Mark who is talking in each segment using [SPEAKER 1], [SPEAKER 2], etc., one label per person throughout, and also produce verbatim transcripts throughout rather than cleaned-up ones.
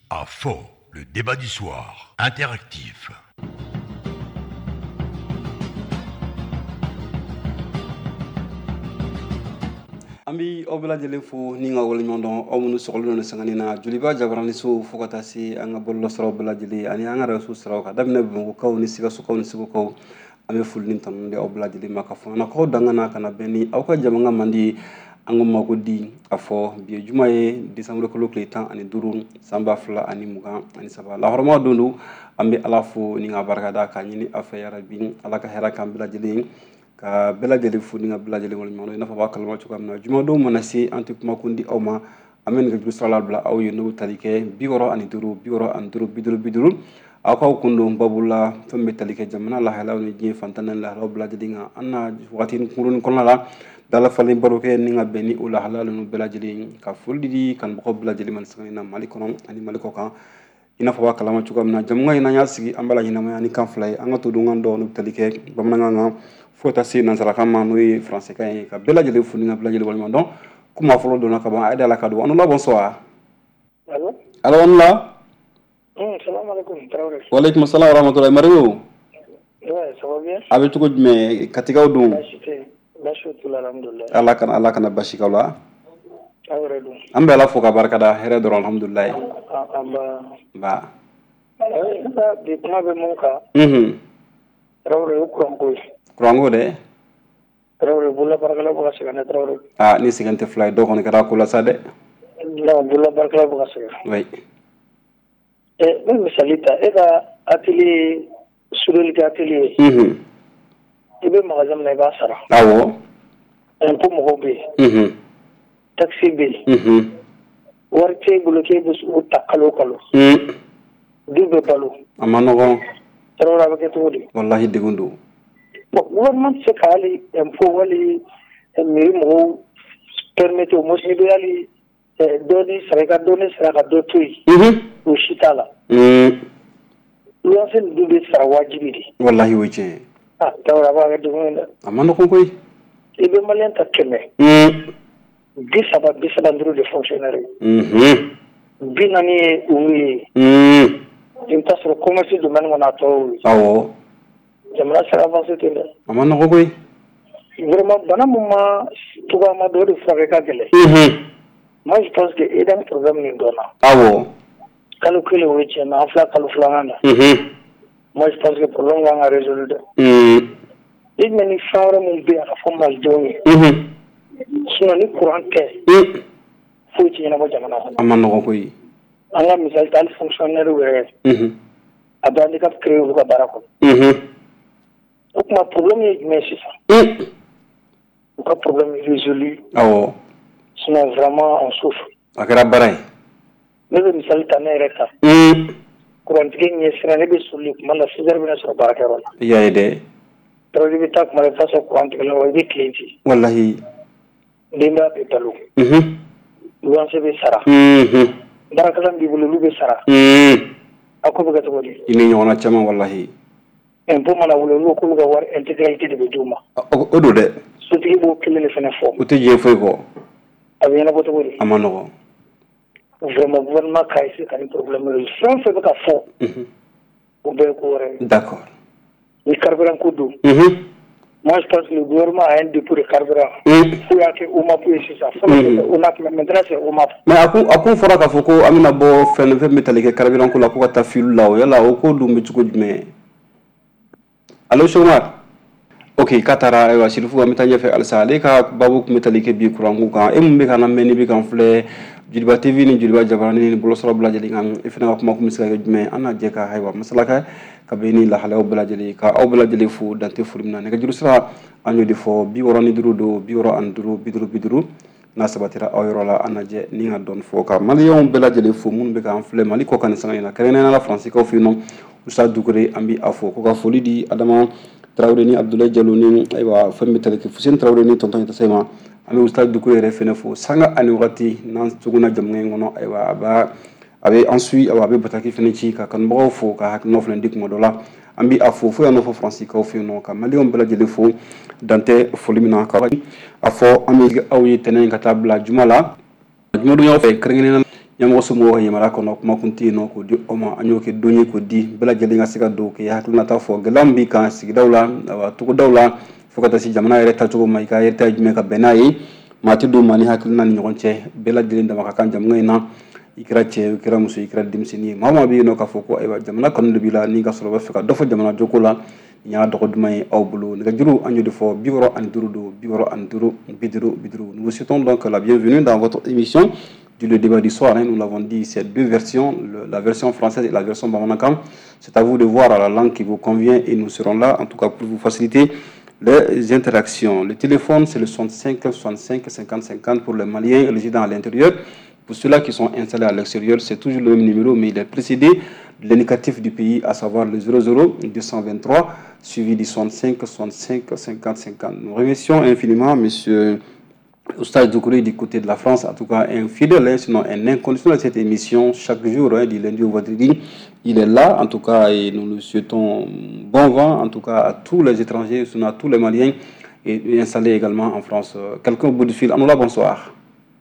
[SPEAKER 1] À faux, le débat du soir, interactif.
[SPEAKER 2] Ambi obla jele fo ni nga wala ñondon amunu soxlu no sangani na juliba jabarani su fokata si anga bollo soro bla jele ani anga rasu soro ka dabna bu kaw ni siga su kaw ni sigo kaw ame ful nin tan de obla jele maka fo na ko dangana kana beni aw ka jamanga mandi ango mako di afo bi jumaye décembre ko lokle tan ani durun samba fla ani muga ani saba la horma dundu ambi ala fo ni nga barka da ka ni afa ya rabbi ala ka hera kam bla jele ka bela jeli fu ni nga bela jeli wala mano ina fa ba kalma ci ko amna juma do mona si anti kuma kundi awma amen ga ju salal bla aw yunu talike bi woro ani duru bi woro an duru biduru biduru akaw kundo babula fambe talike jamana la halaw ni je fantana la halaw bla jeli nga anna watin kurun kon la dala fali baruke ni nga beni ula halal no bela jeli ka fuldi di kan bako bela jeli man sangina malikono ani maliko kan ina fa ba kalma ci ko amna jamnga ina nya sigi ambala ina ma ni kan flay anga to dungan do no talike bamna nga fota si nansara kama noy français kay ka bela jele fu nga bela jele wala don kuma folo do na ka ba ayda la kadu anu la bonsoir
[SPEAKER 3] allo
[SPEAKER 2] allo on la
[SPEAKER 3] mm salam alaykum trawre
[SPEAKER 2] wa alaykum assalam wa rahmatullahi mariou
[SPEAKER 3] ouais ça va bien
[SPEAKER 2] abe tuko me katika udu
[SPEAKER 3] bashutullah alhamdulillah
[SPEAKER 2] allah kan allah kan bashika la
[SPEAKER 3] awre du
[SPEAKER 2] ambe la fo ka barka da here do alhamdulillah
[SPEAKER 3] amba
[SPEAKER 2] ba
[SPEAKER 3] ay da bi kuma be mon ka
[SPEAKER 2] mhm
[SPEAKER 3] trawre ukron ko
[SPEAKER 2] kurango de
[SPEAKER 3] trawre bulla barkala buga sigane trawre
[SPEAKER 2] ah ni sigante fly do kon kala kula sade
[SPEAKER 3] la bulla barkala buga sigane
[SPEAKER 2] oui
[SPEAKER 3] e même misalita e ka atelier surel ka atelier
[SPEAKER 2] mhm
[SPEAKER 3] ibe magazam na ba sara
[SPEAKER 2] awo
[SPEAKER 3] en ko mo be
[SPEAKER 2] mhm
[SPEAKER 3] taxi be
[SPEAKER 2] mhm
[SPEAKER 3] warte bloqué bus o takalo kalo
[SPEAKER 2] mhm
[SPEAKER 3] dube balu
[SPEAKER 2] amano gon
[SPEAKER 3] trawra ba ke todi
[SPEAKER 2] wallahi degundu
[SPEAKER 3] bon gouvernement se kali info wali mi mo permettre au moins de aller donner ça regarde donner ça regarde d'autres
[SPEAKER 2] mhm
[SPEAKER 3] au chitala
[SPEAKER 2] mhm
[SPEAKER 3] lu asen dube sa wajibi
[SPEAKER 2] wallahi wice
[SPEAKER 3] ah tawra ba ga dumo
[SPEAKER 2] amano kon koy
[SPEAKER 3] ibe malen ta keme
[SPEAKER 2] mhm
[SPEAKER 3] bi saba bi saba ndru de fonctionnaire
[SPEAKER 2] mhm
[SPEAKER 3] bi nani umi
[SPEAKER 2] mhm
[SPEAKER 3] imta sur commerce du man wana to
[SPEAKER 2] awo
[SPEAKER 3] jamana sara avancé tele
[SPEAKER 2] amano kon koy
[SPEAKER 3] vraiment bana muma tuga ma do de frère ka gele
[SPEAKER 2] mhm
[SPEAKER 3] moi je pense que il y a un problème ni dona
[SPEAKER 2] awo
[SPEAKER 3] calculer oui tiens en fla calculanga
[SPEAKER 2] mhm
[SPEAKER 3] moi je pense que le problème va résoudre
[SPEAKER 2] mhm
[SPEAKER 3] il me ni fara mon bien à fond mal joni
[SPEAKER 2] mhm
[SPEAKER 3] sinon ni courant te
[SPEAKER 2] mhm
[SPEAKER 3] faut tiens na jamana
[SPEAKER 2] amano kon koy
[SPEAKER 3] anga misal tal fonctionnaire wéré
[SPEAKER 2] mhm
[SPEAKER 3] abandi ka créer ko barako
[SPEAKER 2] mhm
[SPEAKER 3] donc ma problème est mais c'est ça
[SPEAKER 2] mhm
[SPEAKER 3] le problème est résolu
[SPEAKER 2] awo
[SPEAKER 3] sinon vraiment on souffre
[SPEAKER 2] akara baray
[SPEAKER 3] mais le misal tané reka
[SPEAKER 2] mhm
[SPEAKER 3] courant ki ni sera ne be sulu mala sigar bina sur baraka
[SPEAKER 2] yaay de
[SPEAKER 3] tawdi bi tak mala faso courant ki no wadi clienti
[SPEAKER 2] wallahi
[SPEAKER 3] dimba be talu
[SPEAKER 2] mhm
[SPEAKER 3] luan se be sara
[SPEAKER 2] mhm
[SPEAKER 3] baraka lam bi bulu be sara
[SPEAKER 2] mhm
[SPEAKER 3] ako be gato wadi
[SPEAKER 2] ini ñona chama wallahi
[SPEAKER 3] en po mana wulu lu ko ga war intégralité de be duma
[SPEAKER 2] o do de
[SPEAKER 3] suti bo kilele fene fo
[SPEAKER 2] o te je foy ko
[SPEAKER 3] abi na boto wadi
[SPEAKER 2] amano ko
[SPEAKER 3] vraiment gouvernement kay c'est un problème le sans fait ka fo
[SPEAKER 2] mhm
[SPEAKER 3] o be ko re
[SPEAKER 2] d'accord
[SPEAKER 3] ni carburant ko do
[SPEAKER 2] mhm
[SPEAKER 3] moi je pense que le gouvernement a un dépôt de carburant
[SPEAKER 2] mhm
[SPEAKER 3] faut ya que o ma pour c'est ça on a maintenant c'est o ma
[SPEAKER 2] mais aku aku fora ka foko amina bo fen fen metalike carburant ko la ko ta filu law yala o ko dum ci ko jume allo shomar ok katara wa sirfu amita nyefe alsale ka babu ko metalike bi kurangu kan e mumbe kana meni bi kan fle Djiliba T V ni Djiliba Jabarani ni bolosoro bla jeli ngam ifina ko mako misika jume ana jeka haywa masalaka ka beni la halaw bla jeli ka aw bla jeli fu dante fulimna ne ka juru sra anyo di fo bi woroni duru do bi woro an duru biduru biduru na sabatira aw yoro la anaje ni nga don fo ka maliyon bla jeli fu mun be kan fle mali ko kan sangina karena la france ko fi non Oustad Doucouré ambi afo ko ka foli di adama Traoré ni Abdoulaye Diallo ni aywa fambe taleke fu sen Traoré ni tonton tasema ami Oustad Doucouré re fene fo sanga ani wati nan tuguna jamnay ngono aywa ba abe ensuite awa be bataki fene ci ka kan bo fo ka hak no flen dik modola ambi afo fo ya no fo france ko fi no ka mali on bela jele fo dante folimina ka afo ami awyi tenen ka tabla jumala jumodu ñoo fay krengene ɲɛmɔgɔ somɔgɔw yamara kɔnɔ kuma kun tɛ yen nɔ k'o di aw ma an y'o kɛ don ye k'o di bɛɛ lajɛlen ka se ka don k'i hakilinata fɔ gɛlɛya min b'i kan sigidaw la awa togodaw la fo ka taa se jamana yɛrɛ tacogo ma i ka yɛrɛ ta ye jumɛn ka bɛn n'a ye maa tɛ don maa ni hakilina ni ɲɔgɔn cɛ bɛɛ lajɛlen dama ka kan jamana in na i kɛra cɛ i kɛra muso i kɛra denmisɛnnin ye maa o maa bɛ yen nɔ k'a fɔ ko ayiwa jamana kanu de b'i la n'i ka sɔrɔ bɛ fɛ ka dɔ fɔ jamana joko la nin y'a dɔgɔ duman ye aw bolo nɛgɛjuru an y'o de fɔ bi wɔɔrɔ ani duuru don bi wɔɔrɔ ani duuru bi duuru bi duuru nous vous souhaitons donc la bienvenue dans votre émission du le débat du soir, hein, nous l'avons dit, c'est deux versions, le, la version française et la version bamanakam. C'est à vous de voir à la langue qui vous convient et nous serons là, en tout cas pour vous faciliter les interactions. Le téléphone, c'est le soixante-cinq soixante-cinq cinquante cinquante pour les Maliens résidant à l'intérieur. Pour ceux-là qui sont installés à l'extérieur, c'est toujours le même numéro, mais il est précédé de l'indicatif du pays, à savoir le zéro zéro deux cent vingt-trois, suivi du soixante-cinq soixante-cinq cinquante cinquante. Nous remercions infiniment monsieur Oustaz Doucouré du côté de la France, en tout cas un fidèle, sinon un inconditionnel de cette émission, chaque jour, hein, du lundi au vendredi, il est là, en tout cas, et nous lui souhaitons bon vent, en tout cas à tous les étrangers, sinon à tous les Maliens, et, et installés également en France. Quelqu'un au bout du fil, Anoula, bonsoir.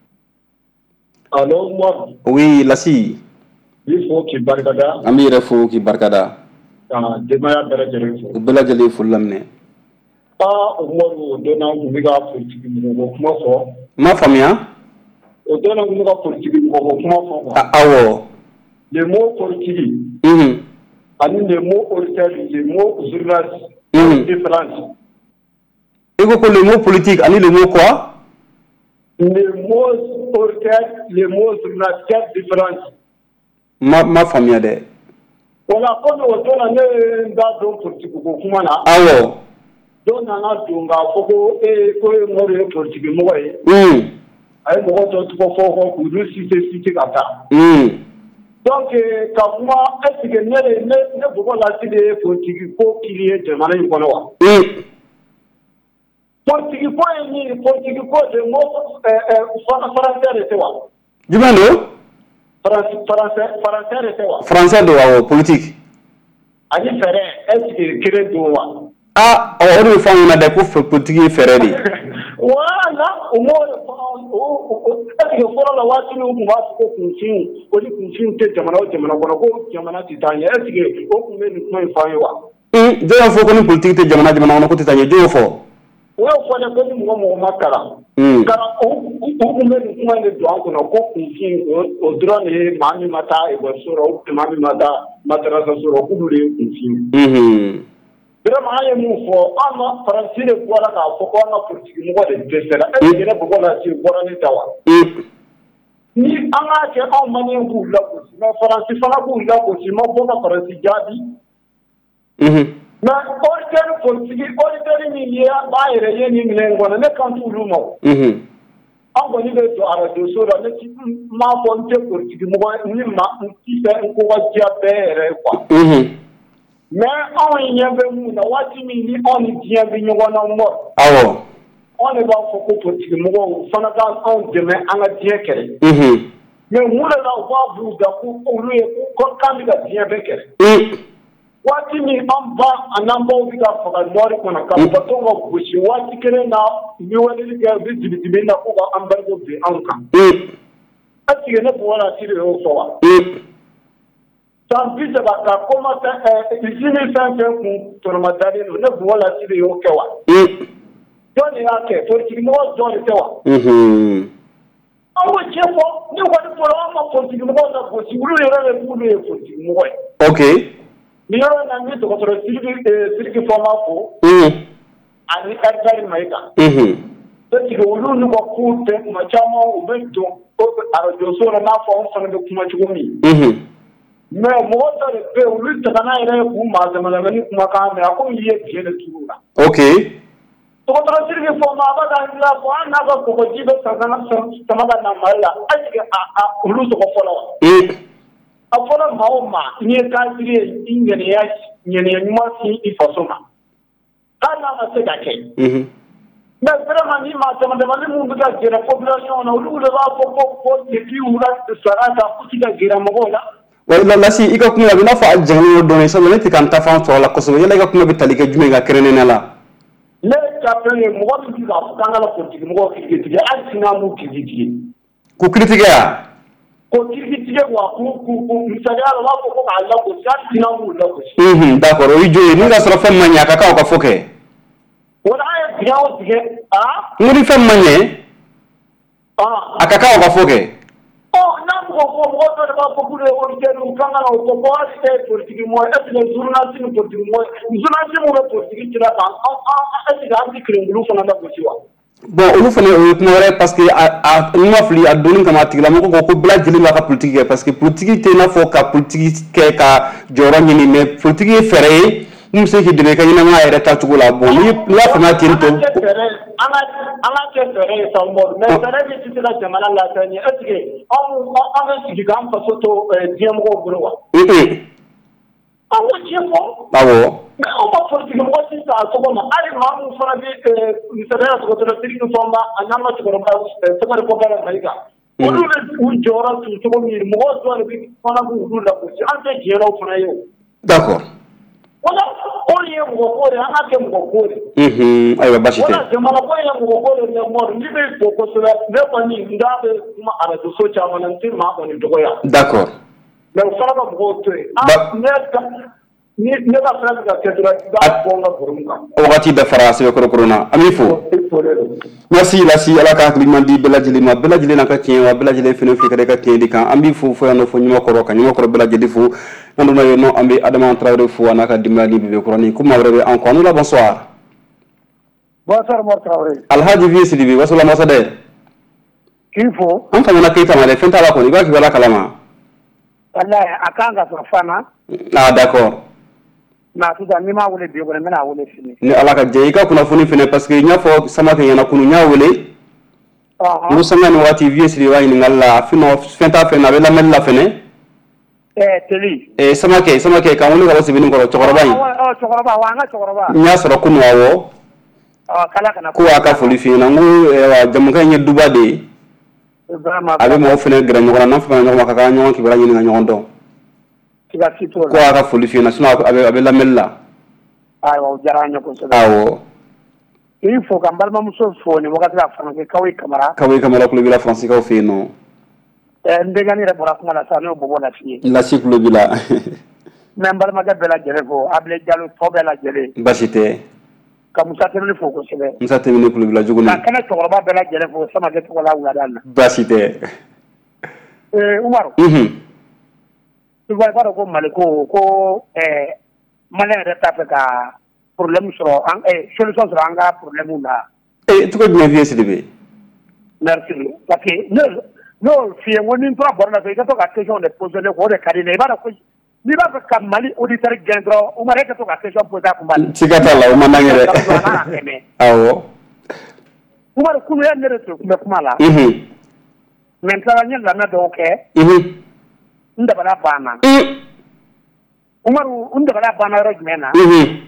[SPEAKER 4] Allô, moi.
[SPEAKER 2] Oui, Lassi.
[SPEAKER 4] Il faut qu'il barkada.
[SPEAKER 2] Amir, il faut qu'il barkada.
[SPEAKER 4] Ah, demain, il faut.
[SPEAKER 2] Bela Jali, faut l'amener.
[SPEAKER 4] Ah, Umaru, donna kumiga politique mo kuma fɔ.
[SPEAKER 2] Ma faamuya?
[SPEAKER 4] O donna kumiga politique mo kuma fɔ.
[SPEAKER 2] Ah, awɔ.
[SPEAKER 4] Le mot politique.
[SPEAKER 2] Mhm.
[SPEAKER 4] Ani le mot autoritaire, le mot journaliste.
[SPEAKER 2] Mhm.
[SPEAKER 4] Différence.
[SPEAKER 2] Et quoi le mot politique, ani le mot quoi?
[SPEAKER 4] Le mot autoritaire, le mot journaliste, quelle différence?
[SPEAKER 2] Ma ma faamuya dɛ.
[SPEAKER 4] Voilà, comme o donna ne da don politique ko kuma na.
[SPEAKER 2] Awɔ.
[SPEAKER 4] Don nana don k'a fɔ ko e ko e mɔri ye politiki mɔgɔ ye. A ye mɔgɔ dɔ tɔgɔ fɔ fɔ k'olu cité cité ka taa. Donc ka kuma est ce que ne ne ne bɔgɔ Lasi de ye politiki ko kiri ye jamana in kɔnɔ wa. Politiki ko ye min ye politiki ko de mot français de tɛ wa.
[SPEAKER 2] Jumɛn don?
[SPEAKER 4] Français français de tɛ wa.
[SPEAKER 2] Français don awɔ politique.
[SPEAKER 4] Ani fɛɛrɛ est ce que kelen don wa.
[SPEAKER 2] Ah, o de fɔ an ɲɛna dɛ ko politique ye fɛɛrɛ de.
[SPEAKER 4] Voilà, o m'o de fɔ est ce que fɔlɔ la waati min tun b'a fɔ ko kunfin o ni kunfin tɛ jamana o jamana kɔnɔ ko jamana tɛ taa ɲɛ est ce que o tun bɛ nin kuma in fɔ an ye wa.
[SPEAKER 2] Jɔn y'a fɔ ko ni politique tɛ jamana jamana kɔnɔ ko tɛ taa ɲɛ jɔn y'o fɔ.
[SPEAKER 4] O y'o fɔ dɛ ko ni mɔgɔ mɔgɔ ma kalan. Kalan o o tun bɛ nin kuma in de don an kunna ko kunfin o dɔrɔn de ye maa min ma taa ekɔliso la ou bien maa min ma taa madrasaso la k'olu de ye kunfin. Vraiment an ye mun fɔ an ka Faransi de bɔra k'a fɔ ko an ka politiki mɔgɔ de dɛsɛra est ce que ne bɔgɔ Lasi bɔra ne ta wa. Ni an k'a kɛ anw Maliyɛn b'u lagosi mais Faransi fana b'u lagosi ma fɔ ka Faransi jaabi. Mais auditeur politiki auditeur min ye b'a yɛrɛ ye nin minɛn in kɔnɔ ne kan t'olu ma o. An kɔni bɛ don arajoso la ne m'a fɔ n tɛ politiki mɔgɔ ni ma n ti fɛ n ko ka diya bɛɛ yɛrɛ ye quoi. Mais anw ɲɛ bɛ mun na waati min ni anw ni diɲɛ bɛ ɲɔgɔn na mɔ. Awɔ. Anw de b'a fɔ ko politiki mɔgɔw fana ka anw dɛmɛ an ka diɲɛ kɛlɛ. Mais mun de la u b'a b'u da ko olu ye ko k'an bɛ ka diɲɛ bɛɛ kɛlɛ. Waati min an ba a n'an baw bɛ ka faga mɔri kɔnɔ ka bateau ka gosi waati kelen na u bɛ weleli kɛ u bɛ dibi-dibi na ko ka embargo bin anw kan. Est ce que ne bɔgɔ Lasi de y'o fɔ wa? San bi saba ka koma usine fɛn fɛn kun tɔnɔma dalen don ne bɔgɔ Lasi de y'o kɛ wa. Jɔn de y'a kɛ politiki mɔgɔ jɔn de tɛ wa. An b'o cɛ fɔ ni kɔni fɔra an ma politiki mɔgɔw la gosi olu yɛrɛ de b'olu ye politiki mɔgɔ ye. Ok. Ni yɔrɔ in na n bɛ dɔgɔtɔrɔ Sidiki Fɔnba fo. Ani Ɛrikari Mayiga. Est ce que olu n'u ka kow tɛ kuma caman u bɛ don arajoso la n'a fɔ anw fana bɛ kuma cogo min. Mais mɔgɔ dɔ de bɛ yen olu tɛgɛ n'a yɛrɛ ye k'u maa dama-dama ni kumakan mɛn a ko i ye tiɲɛ de tugu la. Ok. Dɔgɔtɔrɔ Sidiki Fɔnba a bɛ ka n tila fɔ an n'a ka kɔgɔji bɛ sama ka na Mali la est ce que olu tɔgɔ fɔlɔ wa. A fɔra maa o maa n'i ye kafiri ye i ŋaniya ŋaniya ɲuman sin i faso ma k'a n'a ma se ka kɛ. Mais vraiment ni maa dama-dama ni mun bɛ ka gɛrɛ population na olu de b'a fɔ ko ko depuis wula sara ta u ti ka gɛrɛ mɔgɔw la. Wa Lasi i ka kuma a bɛ n'a fɔ a jɛngɛnen don dɔɔnin sabu ne tɛ ka n ta fan sɔrɔ la kosɛbɛ yala i ka kuma bɛ tali kɛ jumɛn ka kɛrɛnnenya la. Ne ka fɛn ye mɔgɔ min bɛ k'a fɔ k'an ka politiki mɔgɔw critiquer hali sini an b'u critiquer. K'u critiquer wa?
[SPEAKER 2] D'accord, oui, Joe, nous avons fait mania, caca, au foquet. Nous lui fait mania. Ah, caca, au foquet.
[SPEAKER 4] Oh, non, beaucoup de
[SPEAKER 2] bon, olu fana o kuma wɛrɛ parce que a n ma fili a donni kama a tigilamɔgɔ ko ko bɛɛ lajɛlen b'a ka politique kɛ parce que politique tɛ i n'a fɔ ka politique kɛ ka jɔyɔrɔ ɲini mais politique ye fɛɛrɛ ye min bɛ se k'i dɛmɛ i ka ɲɛnamaya yɛrɛ taacogo la bon n'i y'a faamuya ten tɔ.
[SPEAKER 4] an ka kɛ fɛɛrɛ ye sa Umaru mais fɛɛrɛ min tɛ se ka jamana lafiya ɲɛ est ce que anw an bɛ sigi k'an faso to diɲɛmɔgɔw bolo wa. An ko tiɲɛ fɔ.
[SPEAKER 2] Awɔ.
[SPEAKER 4] Mais on va politique mɔgɔ si ta sɔgɔma hali maa min fana bɛ misaliya sɔgɔtɔrɔ sigi ni fɛnw ba a n'a ma cɛkɔrɔba sɛbɛnni ko bɛɛ la Mali kan. Olu bɛ u jɔyɔrɔ tu cogo min mɔgɔw dɔw de bɛ fana b'u lagosi an tɛ diɲɛlaw fana ye o.
[SPEAKER 2] D'accord.
[SPEAKER 4] Wala o ye mɔgɔ ko de an ka kɛ mɔgɔ ko de.
[SPEAKER 2] Ayiwa basi tɛ.
[SPEAKER 4] Wala jamana ko ye mɔgɔ ko de mais Umaru n'i bɛ fɔ kosɛbɛ ne kɔni n da bɛ kuma arajo so caman na n tɛ maa kɔni dɔgɔya. D'accord. Mais o fana ka mɔgɔw to yen. Ah ne ka ni ne ka fɛn ka kɛ dɔrɔn i b'a bɔ n ka baro kan.
[SPEAKER 2] Wagati bɛɛ fara sɛbɛkɔrɔkɔrɔ na an b'i fo. Merci Lasi ala ka hakili ɲuman di bɛɛ lajɛlen ma bɛɛ lajɛlen n'a ka tiɲɛ wa bɛɛ lajɛlen fɛnɛ fɛ ka ka tiɲɛ di kan an b'i fo fo yan nɔ fo ɲumankɔrɔ ka ɲumankɔrɔ bɛɛ lajɛlen fo n'an donna yen nɔ an bɛ Adama Traoré fo a n'a ka denbaya ni bebe kɔrɔni ko maa wɛrɛ bɛ an kɔ an la bonsoir.
[SPEAKER 3] Bonsoir Mor Traoré.
[SPEAKER 2] Alhaji Vieux Sidibe wasola masadɛ.
[SPEAKER 3] K'i fo.
[SPEAKER 2] An famana Keita ma dɛ fɛn t'a la kɔni i b'a k'i b'a la kalama.
[SPEAKER 3] Wallahi a kan ka sɔrɔ fana.
[SPEAKER 2] Ah d'accord.
[SPEAKER 3] Na sisan n'i m'a wele bi kɔni n bɛna wele sini.
[SPEAKER 2] Ni ala ka jɛ i ka kunnafoni fɛnɛ parce que n y'a fɔ Samakɛ ɲɛna kunu n y'a wele. Ɔhɔn. N ko sanga ni waati Vieux Sidibe b'a ɲininkali la sinon fɛn t'a fɛn na a bɛ lamɛnni la fɛnɛ.
[SPEAKER 3] Ɛɛ teli. Ɛɛ
[SPEAKER 2] Samakɛ Samakɛ k'an wele ka bɔ Sebenikɔrɔ cɛkɔrɔba in.
[SPEAKER 3] Ɔ cɛkɔrɔba wa an ka cɛkɔrɔba. N
[SPEAKER 2] y'a sɔrɔ kunu awɔ.
[SPEAKER 3] Ɔ kala kana. Ko
[SPEAKER 2] a ka foli f'i ɲɛna n ko jamukan in ye duba de ye. A bɛ mɔgɔw fɛnɛ gɛrɛ ɲɔgɔn na n'an fɛnɛ ɲɔgɔn ma ka k'an ɲɔgɔn kibaruya ɲini ka ɲɔgɔn dɔn. Ko a ka foli f'i ɲɛna sinon a bɛ a bɛ lamɛnni la.
[SPEAKER 3] Ayiwa o diyara an ye kosɛbɛ.
[SPEAKER 2] Awɔ.
[SPEAKER 3] I fo ka n balimamuso fo nin wagati la Fransi Kawoyi Kamara. Kawoyi
[SPEAKER 2] Kamara kulo b'i la Fransi kaw fɛ yen nɔ.
[SPEAKER 3] Ɛɛ n denkɛnin yɛrɛ bɔra kuma la sisan ne y'o bɔbɔ la f'i ye.
[SPEAKER 2] Lasi kulo b'i la.
[SPEAKER 3] N bɛ n balimakɛ bɛɛ lajɛlen fo Abile Jalo tɔ bɛɛ lajɛlen.
[SPEAKER 2] Basi tɛ.
[SPEAKER 3] Ka Musa Tɛmɛni fo kosɛbɛ.
[SPEAKER 2] Musa Tɛmɛni kulo b'i la Juguni. Ka
[SPEAKER 3] kɛnɛ cɛkɔrɔba bɛɛ lajɛlen fo Samakɛ tɔgɔ la wulada na.
[SPEAKER 2] Basi tɛ.
[SPEAKER 3] Ee Umaru. Unhun. I b'a dɔn ko Mali ko ko ɛɛ Maliyɛn yɛrɛ t'a fɛ ka problème sɔrɔ an ɛɛ solution sɔrɔ an ka problème na.
[SPEAKER 2] Ee cogo jumɛn Vieux Sidibe?
[SPEAKER 3] Merci parce que ne n'o f'i ye n ko ni n tora baro la fɛ i ka to ka question de poser ne ko o de ka di ne ye i b'a dɔn ko n'i b'a fɛ ka Mali auditeur gɛn dɔrɔn Umaru e ka to ka question poser a kun b'a la.
[SPEAKER 2] Siga t'a la o man d'an ye dɛ. Awɔ.
[SPEAKER 3] Umaru kunu ya ne de tun bɛ kuma la.
[SPEAKER 2] Unhun.
[SPEAKER 3] Maintenant n ye lamɛn dɔw kɛ.
[SPEAKER 2] Unhun.
[SPEAKER 3] N dabala banna. Umaru n dabala banna yɔrɔ jumɛn na.
[SPEAKER 2] Unhun.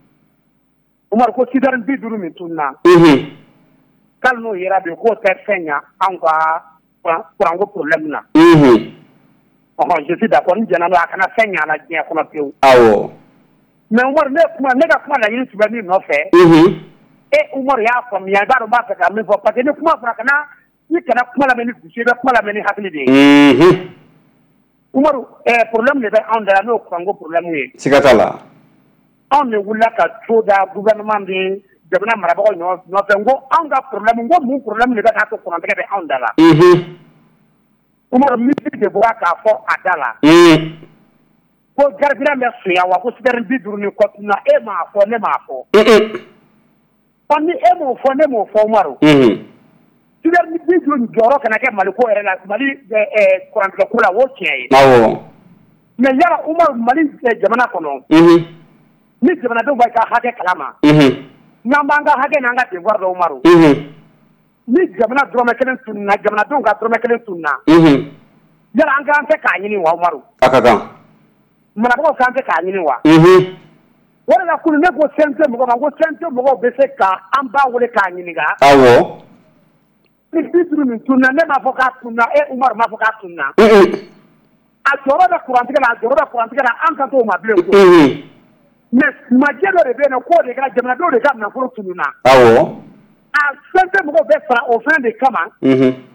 [SPEAKER 3] Umaru ko sidari bi duuru min tunna.
[SPEAKER 2] Unhun.
[SPEAKER 3] K'ali n'o yera bi k'o tɛ fɛn ɲa anw ka kuranko problème na.
[SPEAKER 2] Unhun.
[SPEAKER 3] Ɔhɔn je suis d'accord n jɛna n'o a kana fɛn ɲa la diɲɛ kɔnɔ pewu.
[SPEAKER 2] Awɔ.
[SPEAKER 3] Mais Umaru ne kuma ne ka kuma laɲini tun bɛ min nɔfɛ.
[SPEAKER 2] Unhun.
[SPEAKER 3] E Umaru y'a faamuya i b'a dɔn n b'a fɛ ka min fɔ parce que ni kuma fɔra kana i kana kuma lamɛn ni dusu i bɛ kuma lamɛn ni hakili de ye.
[SPEAKER 2] Unhun.
[SPEAKER 3] Umaru ɛɛ problème de bɛ anw da la n'o kuranko problème ye.
[SPEAKER 2] Siga t'a la.
[SPEAKER 3] Anw de wulila ka to da gouvernement de jamana marabagaw nɔfɛ n ko anw ka problème n ko mun problème de bɛ k'a to kurantigɛ bɛ anw da la.
[SPEAKER 2] Unhun.
[SPEAKER 3] Umaru ministre de bɔra k'a fɔ a da la.
[SPEAKER 2] Unhun.
[SPEAKER 3] Ko gardien bɛ sonya wa ko sidɛri bi duuru ni kɔ tunna e m'a fɔ ne m'a fɔ.
[SPEAKER 2] Unhun.
[SPEAKER 3] Ɔ ni e m'o fɔ ne m'o fɔ Umaru.
[SPEAKER 2] Unhun.
[SPEAKER 3] sidɛri bi duuru jɔyɔrɔ kana kɛ Mali ko yɛrɛ la Mali ɛɛ kurantigɛ ko la o tiɲɛ ye.
[SPEAKER 2] Awɔ.
[SPEAKER 3] Mais yala Umaru Mali jamana kɔnɔ.
[SPEAKER 2] Unhun.
[SPEAKER 3] Ni jamanadenw b'a ka hakɛ kalama.
[SPEAKER 2] Unhun.
[SPEAKER 3] N'an b'an ka hakɛ n'an ka devoir dɔn Umaru.
[SPEAKER 2] Unhun.
[SPEAKER 3] Ni jamana dɔrɔmɛ kelen tununna jamanadenw ka dɔrɔmɛ kelen tununna.
[SPEAKER 2] Unhun.
[SPEAKER 3] Yala an k'an fɛ k'a ɲini wa Umaru.
[SPEAKER 2] A ka kan.
[SPEAKER 3] Marabagaw k'an fɛ k'a ɲini wa.
[SPEAKER 2] Unhun.
[SPEAKER 3] O de la kunu ne ko C N T mɔgɔw ma ko C N T mɔgɔw bɛ se ka an ba wele k'a ɲininka.
[SPEAKER 2] Awɔ.
[SPEAKER 3] Ni bi duuru min tununna ne m'a fɔ k'a tununna e Umaru m'a fɔ k'a tununna.
[SPEAKER 2] Unhun.
[SPEAKER 3] A jɔyɔrɔ bɛ kurantigɛ la a jɔyɔrɔ bɛ kurantigɛ la an kan t'o ma bilen.
[SPEAKER 2] Unhun.
[SPEAKER 3] Mais majɛ dɔ de bɛ yen nɔ k'o de ka jamanadenw de ka nafolo tununna.
[SPEAKER 2] Awɔ.
[SPEAKER 3] A C N T mɔgɔw bɛ fara o fɛn de kama.
[SPEAKER 2] Unhun.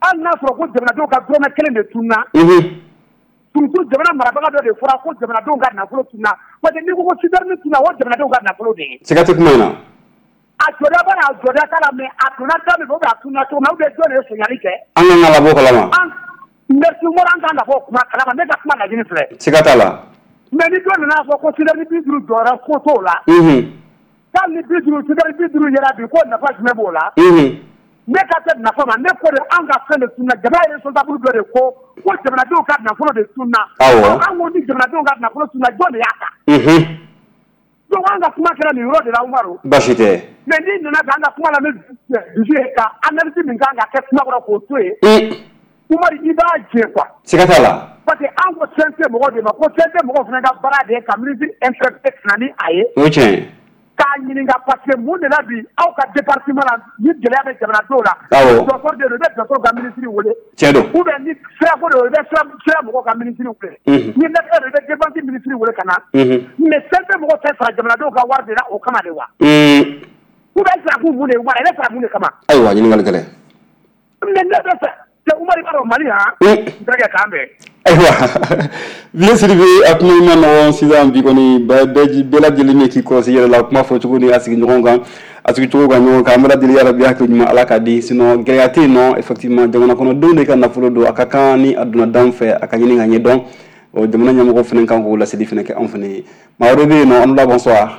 [SPEAKER 3] an n'a sɔrɔ ko jamanadenw ka dɔrɔmɛ kelen de tunna surtout jamana marabaga dɔ de fɔra ko jamanadenw ka nafolo tunna parce que n'i ko ko Sudani tunna o jamanadenw ka nafolo de ye
[SPEAKER 2] siga tɛ kuma in na
[SPEAKER 3] a jɔda b'a la a jɔda t'a la mais a tunna da min fɛ ou bien a tunna cogo min ou bien jɔn de ye sonyali kɛ
[SPEAKER 2] an kan ka labɔ kalama
[SPEAKER 3] merci Umaru an kan ka bɔ kuma kalama ne ka kuma laɲini filɛ
[SPEAKER 2] siga t'a la
[SPEAKER 3] mais ni dɔ nana fɔ ko Sudani bi duuru jɔyɔrɔ ko t'o la hali ni bi duuru Sudani bi duuru yera bi ko nafa jumɛn b'o la ne ka tɛ nafa ma ne ko de an ka fɛn de tunna jamana ye responsable dɔ de ko ko jamanadenw ka nafolo de tunna an ko ni jamanadenw ka nafolo tunna jɔn de y'a ta donc an ka kuma kɛra nin yɔrɔ de la Umaru
[SPEAKER 2] baasi tɛ
[SPEAKER 3] mais n'i nana ka an ka kuma la ne dusu ye ka analyse min kan ka kɛ kuma kɔrɔ k'o to yen Umaru i b'a jɛ quoi
[SPEAKER 2] siga t'a la
[SPEAKER 3] parce que an ko C N T mɔgɔw de ma ko C N T mɔgɔw fana ka baara de ye ka ministre interpellé ka na ni a ye
[SPEAKER 2] o tiɲɛ
[SPEAKER 3] k'a ɲininka parce que mun de la bi aw ka département la ni gɛlɛya bɛ jamanadenw la docteur de don i bɛ docteur ka ministre wele
[SPEAKER 2] tiɲɛ don
[SPEAKER 3] ou bien ni sirako de don i bɛ sira sira mɔgɔw ka ministre wele ni lettre de i bɛ défense ministre wele ka na mais C N T mɔgɔw tɛ sara jamanadenw ka wari de la o kama de wa ou bien sira kun mun de wara i bɛ sara mun de kama
[SPEAKER 2] ayiwa ɲininkali kɛlɛ
[SPEAKER 3] mais ne bɛ fɛ Umaru b'a dɔn Mali han n tɛ kɛ k'an bɛn
[SPEAKER 2] ayiwa bien Sidibe a kuma in ma nɔgɔn sisan bi kɔni bɛɛ lajɛlen ye k'i kɔlɔsi yɛrɛ la kuma fɔ cogo ni a sigi ɲɔgɔn kan a sigi cogo ka ɲɔgɔn kan an bɛ ladeli yarabi hakili ɲuman Ala k'a di sinon gɛlɛya tɛ yen nɔ effectivement jamana kɔnɔdenw de ka nafolo don a ka kan ni a donna dan fɛ a ka ɲini ka ɲɛ dɔn o jamana ɲɛmɔgɔ fana kan k'o laseli fana kɛ anw fana ye maa wɛrɛ bɛ yen nɔ an la bonsoir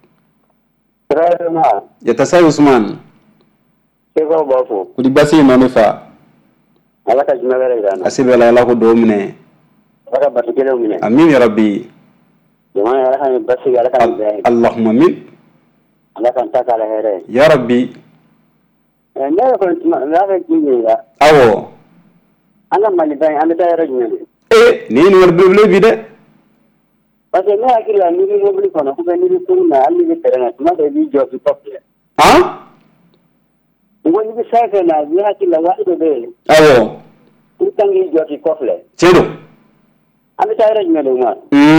[SPEAKER 2] Yatasa Usman kodi basi ye nɔ ne fa
[SPEAKER 5] Ala ka jumɛn wɛrɛ jira an na.
[SPEAKER 2] A se bɛ Ala Ala ko duwawu minɛ.
[SPEAKER 5] Ala ka basi kelenw minɛ.
[SPEAKER 2] Amin ya rabbi.
[SPEAKER 5] Jamana Ala ka nin basi Ala ka nin bɛɛ.
[SPEAKER 2] Allahumma amin.
[SPEAKER 5] Ala ka n ta k'a la hɛrɛ ye.
[SPEAKER 2] Ya rabbi.
[SPEAKER 5] Ne yɛrɛ kɔni tuma n y'a fɛ k'i ɲininka.
[SPEAKER 2] Awɔ.
[SPEAKER 5] An ka Maliba in an bɛ taa yɔrɔ jumɛn de?
[SPEAKER 2] Ee nin ye ɲininkali belebele bi dɛ.
[SPEAKER 5] Parce que ne hakili la n'i bɛ mobili kɔnɔ ou bien n'i bɛ kurun na hali n'i bɛ terrain na tuma dɔ i b'i jɔ k'i kɔ filɛ.
[SPEAKER 2] Han?
[SPEAKER 5] N ko n'i bɛ fɛn fɛn na ne hakili la waati dɔ bɛ yen.
[SPEAKER 2] Awɔ.
[SPEAKER 5] I kan k'i jɔ k'i kɔ filɛ.
[SPEAKER 2] Tiɲɛ don.
[SPEAKER 5] An bɛ taa yɔrɔ jumɛn de Umaru?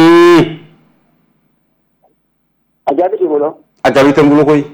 [SPEAKER 5] A jaabi t'i bolo?
[SPEAKER 2] A jaabi tɛ n bolo koyi.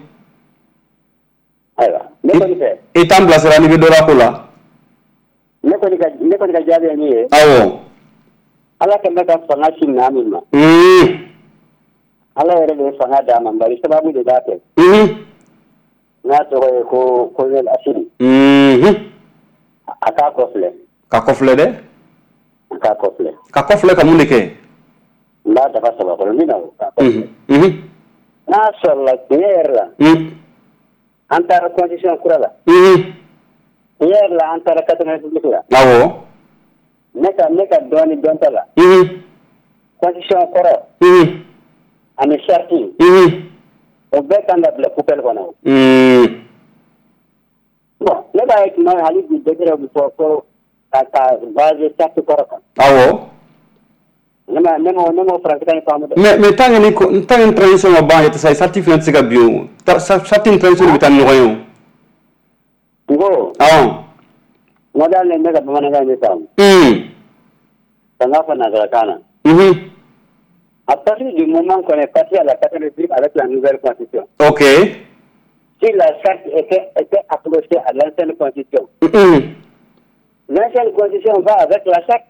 [SPEAKER 5] Ayiwa ne kɔni fɛ.
[SPEAKER 2] I t'an bilasira n'i bɛ dɔ la ko la.
[SPEAKER 5] Ne kɔni ka ne kɔni ka jaabi ye min ye.
[SPEAKER 2] Awɔ.
[SPEAKER 5] Ala kɛlen bɛ ka fanga ci maa min ma. Ala yɛrɛ de ye fanga d'a ma bari sababu de b'a kɛ. N'a tɔgɔ ye ko Colonel Assimi. A k'a kɔfilɛ. Ka
[SPEAKER 2] kɔfilɛ dɛ.
[SPEAKER 5] A k'a kɔfilɛ.
[SPEAKER 2] Ka kɔfilɛ ka mun de kɛ?
[SPEAKER 5] N b'a dafa saba kɔnɔ min na o k'a kɔfilɛ. N'a sɔrɔla tiɲɛ yɛrɛ la. An taara constitution kura la. Tiɲɛ yɛrɛ la an taara quatrième république la.
[SPEAKER 2] Awɔ.
[SPEAKER 5] Ne ka ne ka dɔɔni dɔn ta la. Constitution kɔrɔ. Ani charte. O bɛɛ kan ka bila poubelle kɔnɔ. Bon ne b'a ye tuma hali bi décret bɛ fɔ ko ka ka base charte kɔrɔ kan.
[SPEAKER 2] Awɔ.
[SPEAKER 5] Ne ma ne ma ne ma faransi kan faamu dɛ.
[SPEAKER 2] Mais mais tant que ni tant que transition ma ban yɛrɛ sa charte fana tɛ se ka bin o. Charte ni transition bɛ taa ni ɲɔgɔn ye o.
[SPEAKER 5] N ko.
[SPEAKER 2] Awɔ.
[SPEAKER 5] N ko hali ne ka bamanankan in bɛ faamu. Ka n k'a fɔ nanzarakan na. À partir du moment qu'on est passé à la quatrième république avec la nouvelle constitution.
[SPEAKER 2] Ok.
[SPEAKER 5] Si la charte était, était accrochée à l'ancienne constitution. L'ancienne constitution va avec la charte.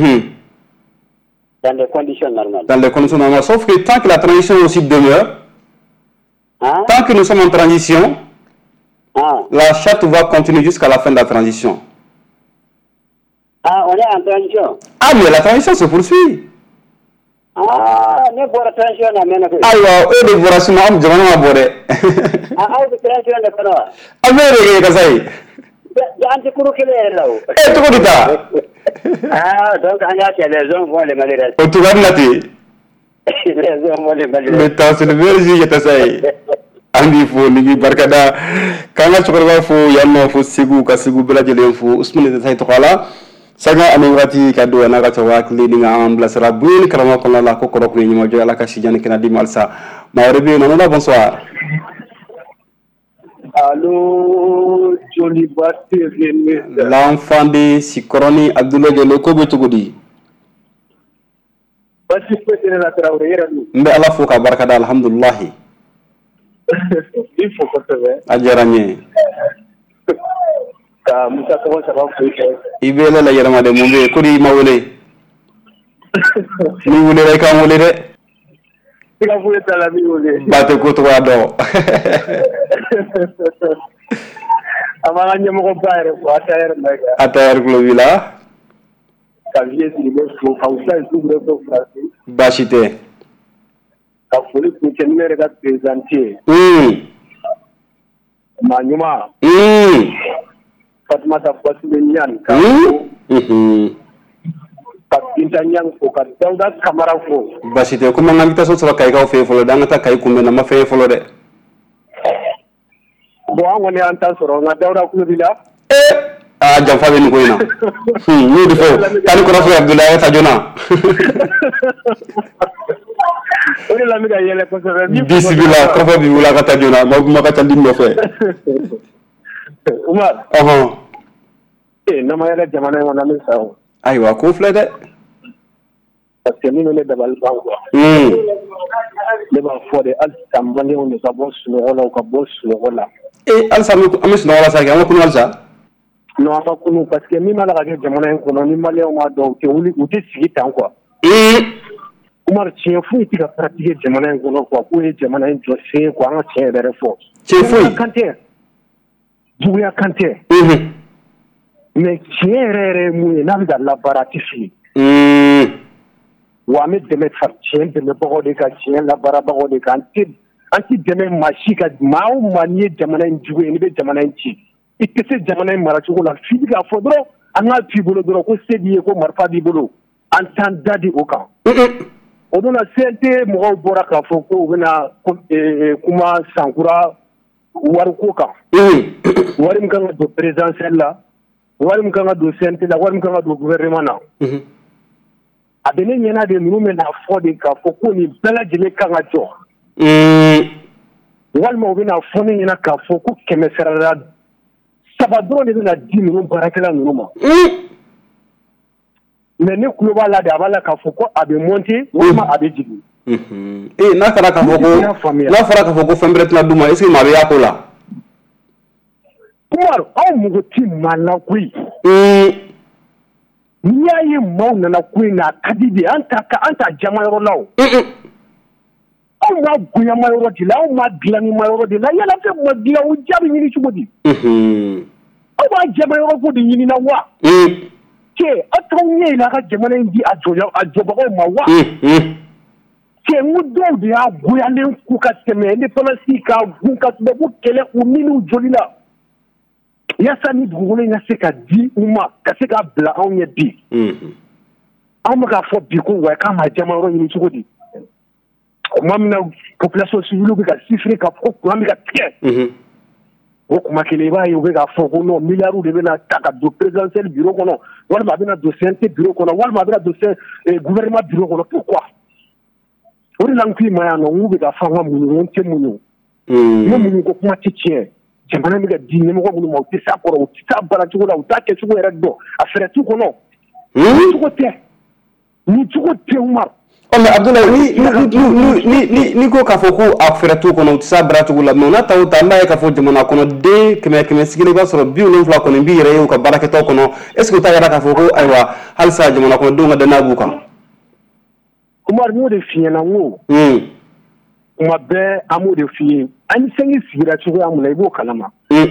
[SPEAKER 5] Dans les conditions normales.
[SPEAKER 2] Dans les conditions normales. Sauf que tant que la transition aussi demeure, hein? Tant que nous sommes en transition, hein? La charte va continuer jusqu'à la fin de la transition.
[SPEAKER 5] Ah, on est en transition.
[SPEAKER 2] Ah, mais la transition se poursuit.
[SPEAKER 5] Ah, ne bɔra transition na mɛnna koyi.
[SPEAKER 2] Ayiwa e de bɔra sinon an jamana ma bɔ dɛ.
[SPEAKER 5] Ah, aw bɛ transition de kɔnɔ wa?
[SPEAKER 2] An bɛ de kɛ kasa ye.
[SPEAKER 5] An tɛ kuru kelen yɛrɛ la o.
[SPEAKER 2] E cogo di ta?
[SPEAKER 5] Ah, donc an y'a kɛ les hommes vont les malheureux.
[SPEAKER 2] O cogoya na ten.
[SPEAKER 5] Les hommes vont les malheureux.
[SPEAKER 2] Mais t'as c'est le verre que t'as ça ye. An b'i fo ni b'i barika da k'an ka cɛkɔrɔba fo yan nɔ fo Segu ka Segu bɛɛ lajɛlen fo Usmane de Tayi tɔgɔ la. Sanga ani wagati ka don n'a ka cɛkɔrɔba hakili ni ka an bilasira bonya ni karama kɔnɔna la ko kɔrɔ kun ye ɲumanjɔ Ala ka si jan ni kɛnɛ di ma halisa maa wɛrɛ bɛ yen nɔ la bonsoir.
[SPEAKER 6] Allô, Johnny Basti.
[SPEAKER 2] L'enfant de Sikoroni Abdoulaye Diallo ko bɛ cogo di?
[SPEAKER 6] Basi foyi tɛ ne la Tarawele yɛrɛ don.
[SPEAKER 2] N bɛ Ala fo ka barika da alhamdulilahi.
[SPEAKER 6] I fo kosɛbɛ.
[SPEAKER 2] A diyara n ye.
[SPEAKER 6] Ka ka musa ko sa ba ko
[SPEAKER 2] I be la yɛlɛma de mun be ko di ma wele ni wele re ka wele de
[SPEAKER 6] ka fu ta la mi wele
[SPEAKER 2] ba te ko to wa do
[SPEAKER 6] amara nyamo ko bare ko atayar mega
[SPEAKER 2] atayar ko vila
[SPEAKER 6] ka vie si le fo ka usa su bre ko frasi
[SPEAKER 2] bashite
[SPEAKER 6] ka foli ko kenere ka présenter
[SPEAKER 2] mm
[SPEAKER 6] ma nyuma
[SPEAKER 2] mm
[SPEAKER 6] Fatma ta fasi be nyan ka
[SPEAKER 2] mhm
[SPEAKER 6] ka pinta nyang ko ka dawda kamara ko
[SPEAKER 2] bashite kuma ngam ta so so kay ka fe folo da ngata kay kumbe na ma fe folo de
[SPEAKER 6] bo an woni an ta soro na dawda ko bila
[SPEAKER 2] eh ah jam fa ben ko ina hmm ni defo tan ko rafa abdullah ta jona
[SPEAKER 6] ori la mi ga yele ko so
[SPEAKER 2] bismillah ko fa bi wala ka ta jona ma ma ka tan dimno fe
[SPEAKER 6] Umar
[SPEAKER 2] aha
[SPEAKER 6] eh na ma yele jamana wona mi sawo
[SPEAKER 2] aywa ko fle de
[SPEAKER 6] parce que ni ne dabal bango
[SPEAKER 2] hmm
[SPEAKER 6] le ba fode al tambane on ka boss no wala ka boss no wala
[SPEAKER 2] eh al sami ko amis no wala sa ga ko no alsa
[SPEAKER 6] no ama kunu parce que mi mala ga jamana ko no ni mali o ma do ke wuli uti sigi tan quoi
[SPEAKER 2] eh
[SPEAKER 6] Umar chien fu ti ka pratiquer jamana ko no quoi ko e jamana en jo se ko an chien dere fo
[SPEAKER 2] chien fu
[SPEAKER 6] kante juya kante
[SPEAKER 2] mhm
[SPEAKER 6] mais chien rere mu na bi da laboratoire
[SPEAKER 2] mm
[SPEAKER 6] wa me deme far chien de me bogo de ka chien la bara bogo de kan ti anti deme machi ka maw manie jamana en juwe ni be jamana en ci ikese jamana en mara ko la fidi ga fodro anga pi bolo dro ko sedi ko marfa di bolo antan dadi o kan o dona sente mo bora ka fo ko bena kuma sankura war ko kan wari mi kan do présidentiel la wari mi kan do sente la wari mi kan do gouvernement na abene nyena de nunu me na fo de ka fo ko ni bela jele kan ga jo
[SPEAKER 2] mm
[SPEAKER 6] wal mo bina fo ni nyena ka fo ko keme serara sabadro de na di nunu barakela nunu ma mais ne kulo bala de abala ka fo ko abe monter wama abe jigi
[SPEAKER 2] mhm eh na fara ka fo ko na fara ka fo ko fembret na duma esi ma be yakola
[SPEAKER 6] Kumar aw mugo ti mala kui
[SPEAKER 2] mm
[SPEAKER 6] niyaye maw na kui na kadidi anta ka anta jama yoro law aw ma gunya ma yoro di law ma glani ma yoro di la yala fe ma di law jabi ni ci bodi
[SPEAKER 2] mhm
[SPEAKER 6] aw ma jama yoro ko di ni na wa
[SPEAKER 2] mm
[SPEAKER 6] ke ataw nye la ka jama na ndi ajoya ajoba ko ma wa
[SPEAKER 2] mm
[SPEAKER 6] ke mu do di a guya len ku ka teme ni polisi ka gu ka bu kele u minu jolila yasa ni dugukolo in ka se ka di u ma ka se ka bila anw ɲɛ bi anw bɛ k'a fɔ bi ko wa k'an ma jama yɔrɔ ɲini cogo di kuma min na population civile bɛ ka chiffrer ka fɔ kuran bɛ ka tigɛ o kuma kelen i b'a ye u bɛ k'a fɔ ko non milliards de bɛna ta ka don présidentiel bureau kɔnɔ walima a bɛna don C N T bureau kɔnɔ walima a bɛna don gouvernement bureau kɔnɔ pourquoi o de la n k'i ma yan nɔ n k'u bɛ ka fɔ an ka muɲu n tɛ muɲu ne muɲu ko kuma tɛ tiɲɛ jamana bɛ ka di ɲɛmɔgɔ minnu ma u tɛ s'a kɔrɔ u tɛ s'a baara cogo la u t'a kɛcogo yɛrɛ dɔn a fɛɛrɛ t'u kɔnɔ ni cogo tɛ ni cogo tɛ Umar.
[SPEAKER 2] ɔ mais Abdoulaye ni ni ni ni ni ko k'a fɔ ko a fɛɛrɛ t'u kɔnɔ u tɛ s'a baara cogo la mais o n'a ta o ta an b'a ye k'a fɔ jamana kɔnɔ den kɛmɛ kɛmɛ sigilen i b'a sɔrɔ bi wolonwula kɔni b'i yɛrɛ ye u ka baarakɛtɔw kɔnɔ est ce que o t'a yira k'a fɔ ko ayiwa halisa jamana kɔnɔdenw ka danaya b'u kan.
[SPEAKER 6] Umar n y'o de f'i ɲɛna n ko. kuma bɛɛ an b'o de f'i ye an ni sanji sigira cogoya mun na i b'o kalama.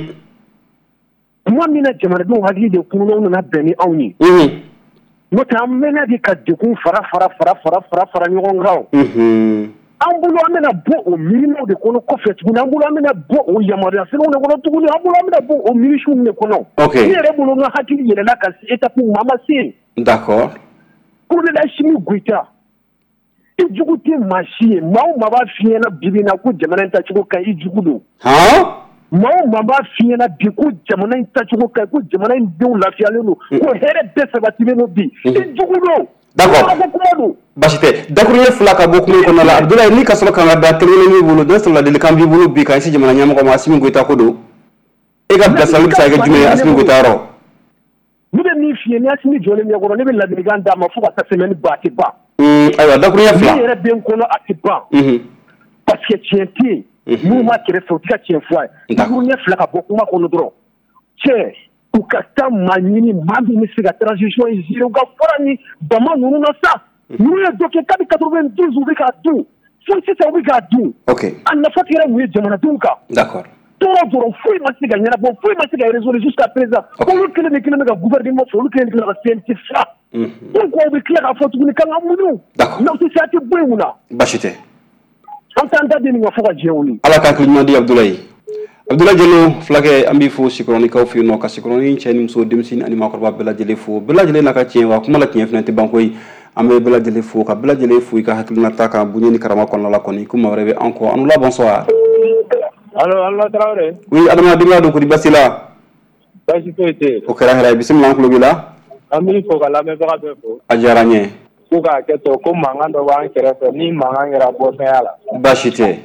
[SPEAKER 6] kuma min na jamanadenw hakili de kununaw nana bɛn ni anw ye. n'o tɛ an mɛnna de ka degun fara fara fara fara fara fara ɲɔgɔn kan. an bolo an bɛna bɔ o miirinaw de kɔnɔ kɔfɛ tuguni an bolo an bɛna bɔ o yamaruya sɛbɛnw de kɔnɔ tuguni an bolo an bɛna bɔ o miirisiw de kɔnɔ. ne yɛrɛ bolo n ka hakili yɛlɛla ka se étape ma ma se.
[SPEAKER 2] d'accord.
[SPEAKER 6] pour le Assimi Goïta. I jugu tɛ maa si ye maa o maa b'a f'i ɲɛna bi bi in na ko jamana in tacogo ka ɲi i jugu don. maa o maa b'a f'i ɲɛna bi ko jamana in tacogo ka ɲi ko jamana in denw lafiyalen don ko hɛrɛ bɛɛ sabatilen don bi i jugu don.
[SPEAKER 2] d'accord basi tɛ dakuruɲɛ fila ka bɔ kuma in kɔnɔna la Abdoulaye ni ka sɔrɔ kan ka da kelen kelen b'i bolo dɔ sɔrɔ ladilikan b'i bolo bi ka ɲɛsin jamana ɲɛmɔgɔ ma Assimi Goïta ko don e ka bilasirali bɛ se ka kɛ jumɛn ye Assimi Goïta yɔrɔ.
[SPEAKER 6] ne bɛ min f'i ye ni Assimi jɔlen ɲɛkɔrɔ ne bɛ ladilikan d'a ma fo ka taa semaine ban a tɛ ban.
[SPEAKER 2] ayiwa dakuruɲɛ fila
[SPEAKER 6] ne yɛrɛ bɛ n kɔnɔ a tɛ ban parce que tiɲɛ tɛ yen minnu b'a kɛrɛfɛ u tɛ ka tiɲɛ fɔ a ye dakuruɲɛ fila ka bɔ kuma kɔnɔ dɔrɔn cɛ u ka taa maa ɲini maa min bɛ se ka transition in gérer u ka fɔra ni bama ninnu na sa ninnu ye dɔ kɛ kabini quatre-vingt-douze u bɛ k'a dun fo sisan u bɛ k'a dun a nafa tigɛra mun ye jamanadenw kan
[SPEAKER 2] d'accord
[SPEAKER 6] tɔɔrɔ dɔrɔn foyi ma se ka ɲɛnabɔ foyi ma se ka résoudre jusqu'à présent olu kelen de kelen bɛ ka gouvernement fɔ olu kelen de kelen ka C N T fa pourquoi u bɛ tila k'a fɔ tuguni k'an ka muɲu n'aw tɛ se a tɛ bɔ yen mun na
[SPEAKER 2] baasi tɛ
[SPEAKER 6] an t'an da di nin ka fɔ ka diɲɛ wuli
[SPEAKER 2] ala ka hakili ɲuman di Abdoulaye Abdoulaye Diallo fulakɛ an b'i fo sikɔrɔnikaw fɛ yen nɔ ka sikɔrɔni cɛ ni muso denmisɛnnin ani maakɔrɔba bɛɛ lajɛlen fo bɛɛ lajɛlen n'a ka tiɲɛ wa kuma la tiɲɛ fana tɛ ban koyi an bɛ bɛɛ lajɛlen fo ka bɛɛ lajɛlen fo i ka hakilinata kan bonya ni karama kɔnɔna la kɔni ko maa wɛrɛ bɛ an kɔ an la bonsoir
[SPEAKER 7] allo Alma Traoré
[SPEAKER 2] oui adamadenya don kodi basi la
[SPEAKER 7] basi foyi tɛ
[SPEAKER 2] o kɛra hɛrɛ ye bisimila an tulo b'i la
[SPEAKER 7] an b'i fo ka lamɛnbaga bɛɛ fo
[SPEAKER 2] a diyara n ye
[SPEAKER 7] ko k'a kɛ to ko mankan dɔ b'an kɛrɛfɛ ni mankan kɛra bɔfɛnya la
[SPEAKER 2] baasi tɛ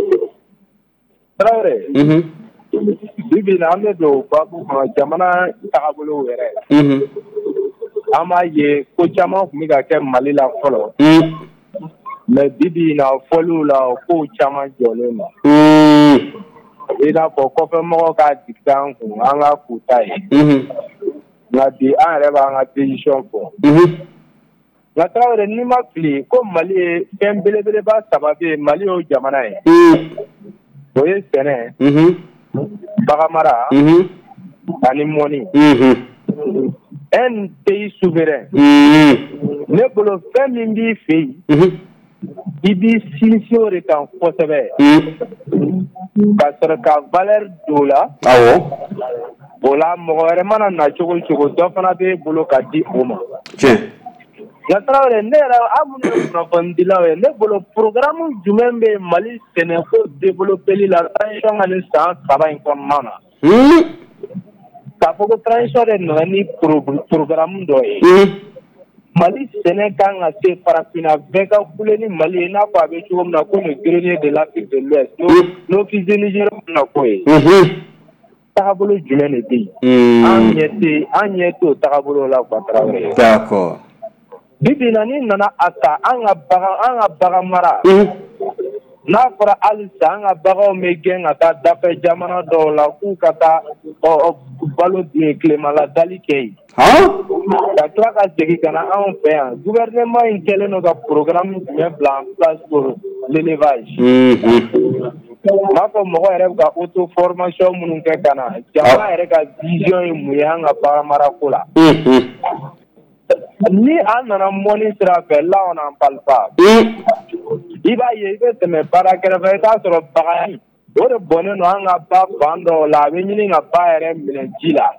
[SPEAKER 7] Traoré bi bi in na an bɛ don babu kɔnɔ jamana taabolo yɛrɛ an b'a ye ko caman tun bɛ ka kɛ Mali la fɔlɔ mais bi bi in na fɔliw la kow caman jɔlen don i n'a fɔ kɔfɛmɔgɔw ka dicté an kun an ka k'u ta ye nka bi an yɛrɛ b'an ka décision fɔ nka Traoré n'i ma fili ko Mali ye fɛn belebeleba saba bɛ yen Mali y'o jamana ye o ye sɛnɛ baganmara ani mɔni un pays souverain ne bolo fɛn min b'i fɛ yen i b'i sinsin o de kan kosɛbɛ ka sɔrɔ ka valeur don o la o la mɔgɔ wɛrɛ mana na cogo o cogo dɔ fana b'e bolo ka di o ma nka Traoré ne yɛrɛ aw minnu ye kunnafonidilaw ye ne bolo programme jumɛn bɛ Mali sɛnɛko développeli la transition ka nin san saba in kɔnɔna na k'a fɔ ko transition de nana ni programme dɔ ye Mali sɛnɛ kan ka se farafinna bɛɛ ka kule ni Mali ye n'a fɔ a bɛ cogo min na ko le grenier de l'Afrique de l'Ouest n'o fils de Niger na ko ye taabolo jumɛn de bɛ yen an ɲɛ tɛ an ɲɛ t'o taabolo la quoi Traoré
[SPEAKER 2] d'accord
[SPEAKER 7] bi bi in na ni nana a ta an ka bagan an ka bagan mara n'a fɔra halisa an ka baganw bɛ gɛn ka taa dafɛ jamana dɔw la k'u ka taa balo tilemala dali kɛ yen ka tila ka segin ka na anw fɛ yan gouvernement in kɛlen don ka programme jumɛn bila en place pour l'élevage m'a fɔ mɔgɔ yɛrɛ bɛ ka auto formation minnu kɛ ka na jamana yɛrɛ ka vision ye mun ye an ka bagan marako la ni an nana mɔni sira fɛ là on n'en parle pas i b'a ye i bɛ tɛmɛ baara kɛrɛfɛ i t'a sɔrɔ bagaji o de bɔnnen don an ka ba fan dɔw la a bɛ ɲini ka ba yɛrɛ minɛ ji la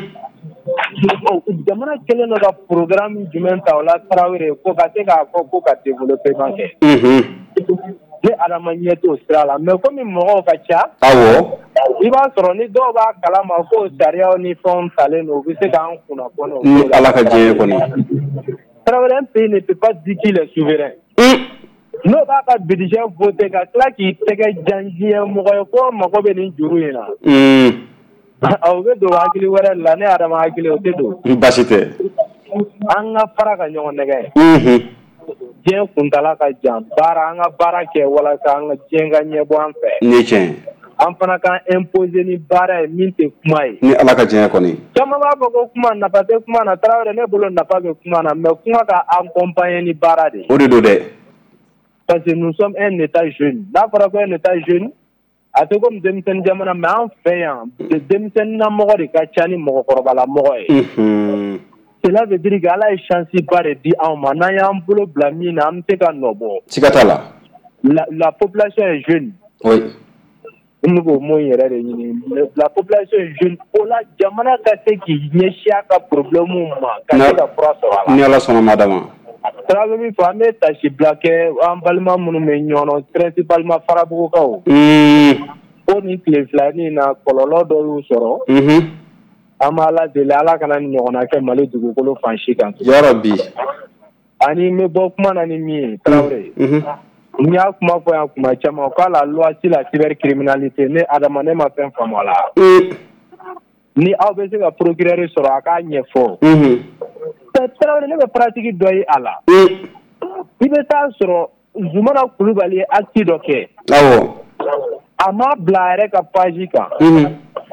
[SPEAKER 7] jamana kɛlen don ka programme jumɛn ta o la Traoré ko ka se k'a fɔ ko ka développement kɛ ni adama ɲɛ t'o sira la mais komi mɔgɔw ka ca i b'a sɔrɔ ni dɔw b'a kalama ko sariyaw ni fɛnw talen don u bɛ se k'an kunnafoni
[SPEAKER 2] ni ala ka diɲɛ kɔni
[SPEAKER 7] Traoré un pays ne peut pas dire qu'il est souverain n'o b'a ka budget voté ka tila k'i tɛgɛ jan diɲɛ mɔgɔ ye ko mago bɛ nin juru in na aw bɛ don hakili wɛrɛ la ne adama hakili o tɛ don
[SPEAKER 2] baasi tɛ
[SPEAKER 7] an ka fara ka ɲɔgɔn nɛgɛ diɲɛ kuntala ka jan baara an ka baara kɛ walasa an ka diɲɛ ka ɲɛbɔ an fɛ
[SPEAKER 2] ni tiɲɛ
[SPEAKER 7] an fana ka imposer ni baara ye min tɛ kuma ye
[SPEAKER 2] ni ala ka diɲɛ kɔni
[SPEAKER 7] caman b'a fɔ ko kuma nafa tɛ kuma na Traoré ne bolo nafa bɛ kuma na mais kuma ka accompagner ni baara de
[SPEAKER 2] o de don dɛ
[SPEAKER 7] parce que nous sommes un état jeune n'a fɔra ko un état jeune a tɛ komi denmisɛnnin jamana mais an fɛ yan denmisɛnninna mɔgɔ de ka ca ni mɔgɔkɔrɔbala mɔgɔ ye cela veut dire que ala ye chance ba de di anw ma n'an y'an bolo bila min na an bɛ se ka nɔ bɔ
[SPEAKER 2] siga t'a la
[SPEAKER 7] la population est jeune
[SPEAKER 2] oui
[SPEAKER 7] n bɛ k'o mot yɛrɛ de ɲini la population est jeune o la jamana ka se k'i ɲɛsin a ka problème ma ka se ka fura sɔrɔ a la
[SPEAKER 2] ni ala sɔnna ma dama
[SPEAKER 7] Traoré min fɔ an bɛ tasi bila kɛ an balima minnu bɛ ɲɔgɔn principalement farabugukaw ko nin tile filanin na kɔlɔlɔ dɔ y'u sɔrɔ an b'a ala deli ala kana ni ɲɔgɔnna kɛ Mali dugukolo fan si kan
[SPEAKER 2] yarabi
[SPEAKER 7] ani n bɛ bɔ kuma na ni min ye Traoré n y'a kuma fɔ yan kuma caman ko la loi sur la cybercriminalité ne adama ne ma fɛn faamu a la ni aw bɛ se ka procureur sɔrɔ a k'a ɲɛfɔ Traoré ne bɛ pratique dɔ ye a la i bɛ taa sɔrɔ Zumana Kulubali ye acte dɔ kɛ a m'a bila a yɛrɛ ka page kan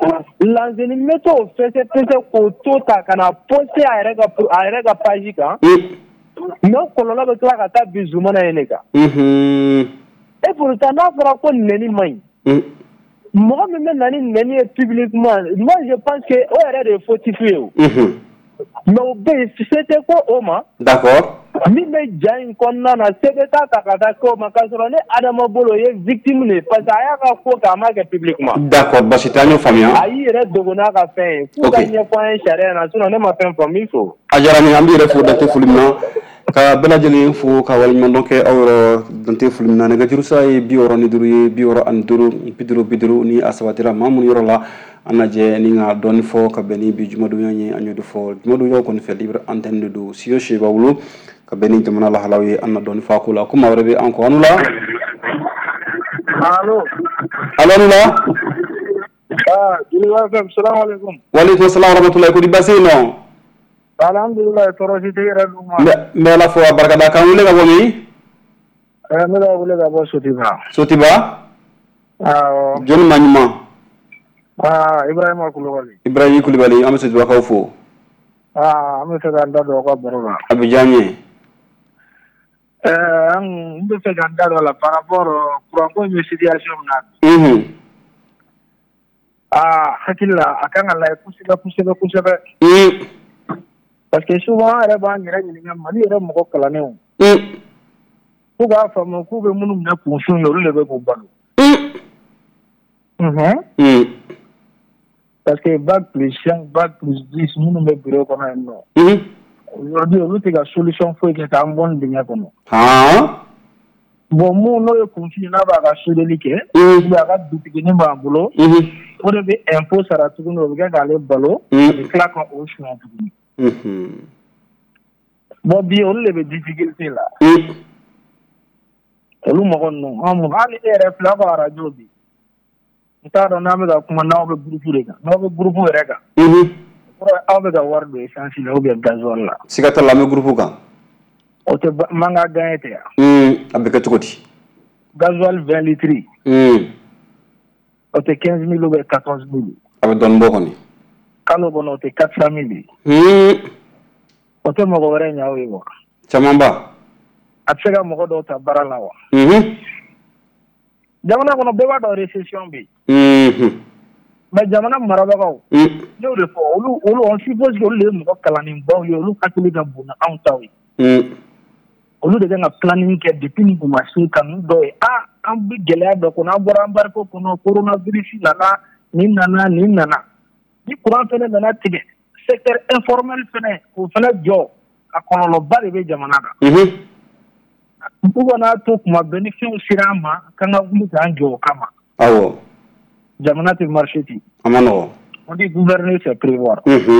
[SPEAKER 6] l'enseignement méthode fait c'est c'est auto ta kana poster a yɛrɛ ka a yɛrɛ ka page kan non kɔlɔlɔ bɛ tila ka taa bi zumana ye ne kan et pourtant n'a fɔra ko nɛni man ɲi mɔgɔ min bɛ na ni nɛni ye publiquement moi je pense que o yɛrɛ de ye fautif ye o mais o bɛ yen se tɛ ko o ma
[SPEAKER 2] d'accord
[SPEAKER 6] min bɛ ja in kɔnɔna na se bɛ taa ta ka taa kɛ o ma k'a sɔrɔ ne Adama Bolo ye victime de ye parce que a y'a ka ko kɛ a ma kɛ publiquement
[SPEAKER 2] d'accord basi tɛ an y'o faamuya
[SPEAKER 6] a y'i yɛrɛ dogo n'a ka fɛn ye f'u ka ɲɛfɔ an ye sariya na sinon ne ma fɛn faamu min fɔ
[SPEAKER 2] a diyara n ye an b'i yɛrɛ fo dante foli min na ka bɛɛ lajɛlen fo ka waleɲumandɔn kɛ aw yɔrɔ dante foli min na nɛgɛjuru sira ye bi wɔɔrɔ ni duuru ye bi wɔɔrɔ ani duuru bi duuru bi duuru ni a sabatira maa minnu yɔrɔ la an lajɛ ni ka dɔɔni fɔ ka bɛn ni bi jumadonya ye an y'o de fɔ jumadonyaw kɔni fɛ libre antenne de don siyo si b'a bolo ka bɛn ni jamana lahalaw ye an na dɔɔni fɔ a ko la ko maa wɛrɛ bɛ an kɔ anu la
[SPEAKER 6] allo
[SPEAKER 2] allo anu la
[SPEAKER 6] ah Joliba F M salamu alaikum
[SPEAKER 2] waaleykum salaam wa rahmatulahi ko di basi ye nɔ
[SPEAKER 6] alhamdulilayi tɔɔrɔ si tɛ yɛrɛ dun ma
[SPEAKER 2] n bɛ ala fo a barikada k'an wele ka bɔ min
[SPEAKER 6] ɛɛ ne b'a wele ka bɔ Sotiba
[SPEAKER 2] Sotiba
[SPEAKER 6] awɔ
[SPEAKER 2] jɔnni ma ɲuman
[SPEAKER 6] aa Ibrahima Kulubali
[SPEAKER 2] Ibrahima Kulubali an bɛ Sotibakaw fo
[SPEAKER 6] aa an bɛ fɛ k'an da don aw ka baro la
[SPEAKER 2] a bɛ diya n ye
[SPEAKER 6] ɛɛ n bɛ fɛ k'an da don a la par rapport courant ko in bɛ situation min na
[SPEAKER 2] unhun
[SPEAKER 6] aa hakili la a kan ka lajɛ kosɛbɛ kosɛbɛ kosɛbɛ parce que souvent an yɛrɛ b'an yɛrɛ ɲininka Mali yɛrɛ mɔgɔ kalannenw fo k'a faamu k'u bɛ minnu minɛ kunfin ye olu de bɛ k'u balo unhun parce que bac plus cinq bac plus dix minnu bɛ bureau kɔnɔ yen nɔ aujourd'hui olu tɛ ka solution foyi kɛ k'an bɔ nin dingɛ kɔnɔ bon mun n'o ye kunfin n'a b'a ka soudeli kɛ ou bien a ka butiginin b'an bolo o de bɛ impôt sara tuguni o bɛ kɛ k'ale balo a bɛ tila ka o suɲɛ tuguni bon bi olu de bɛ difficulté la olu mɔgɔ ninnu an mun hali e yɛrɛ filɛ aw ka radio bi n t'a dɔn n'an bɛ ka kuma n'aw bɛ groupe de kan n'aw bɛ groupe yɛrɛ kan aw bɛ ka wari don essence la ou bien gasoil la
[SPEAKER 2] siga t'a la an bɛ groupe kan
[SPEAKER 6] o tɛ mankan gagné tɛ yan
[SPEAKER 2] a bɛ kɛ cogo di
[SPEAKER 6] gasoil vingt litres o tɛ quinze mille ou bien quatorze mille
[SPEAKER 2] a bɛ dɔɔnin bɔ kɔni
[SPEAKER 6] kalo kɔnɔ o tɛ quatre cent mille o tɛ mɔgɔ wɛrɛ ɲɛ aw ye wa
[SPEAKER 2] camanba
[SPEAKER 6] a bɛ se ka mɔgɔ dɔw ta baara la wa jamana kɔnɔ bɛɛ b'a dɔn récession bɛ yen mais jamana marabagaw n'o de fɔ olu olu on suppose que olu de ye mɔgɔ kalannenbaw ye olu hakili ka bon na anw taw ye olu de kan ka planning kɛ depuis ni ma se ka ninnu dɔw ye ah an bɛ gɛlɛya dɔ kɔnɔ an bɔra embargo kɔnɔ coronavirus nana nin nana nin nana ni courant fɛnɛ nana tigɛ secteur informel fɛnɛ o fɛnɛ jɔ a kɔlɔlɔba de bɛ jamana na u kana to kuma bɛɛ ni fɛnw sera an ma k'an ka wuli k'an jɔ o kama
[SPEAKER 2] awɔ
[SPEAKER 6] jamana tɛ marché ten
[SPEAKER 2] a ma nɔgɔn
[SPEAKER 6] on dit gouverner c'est prévoir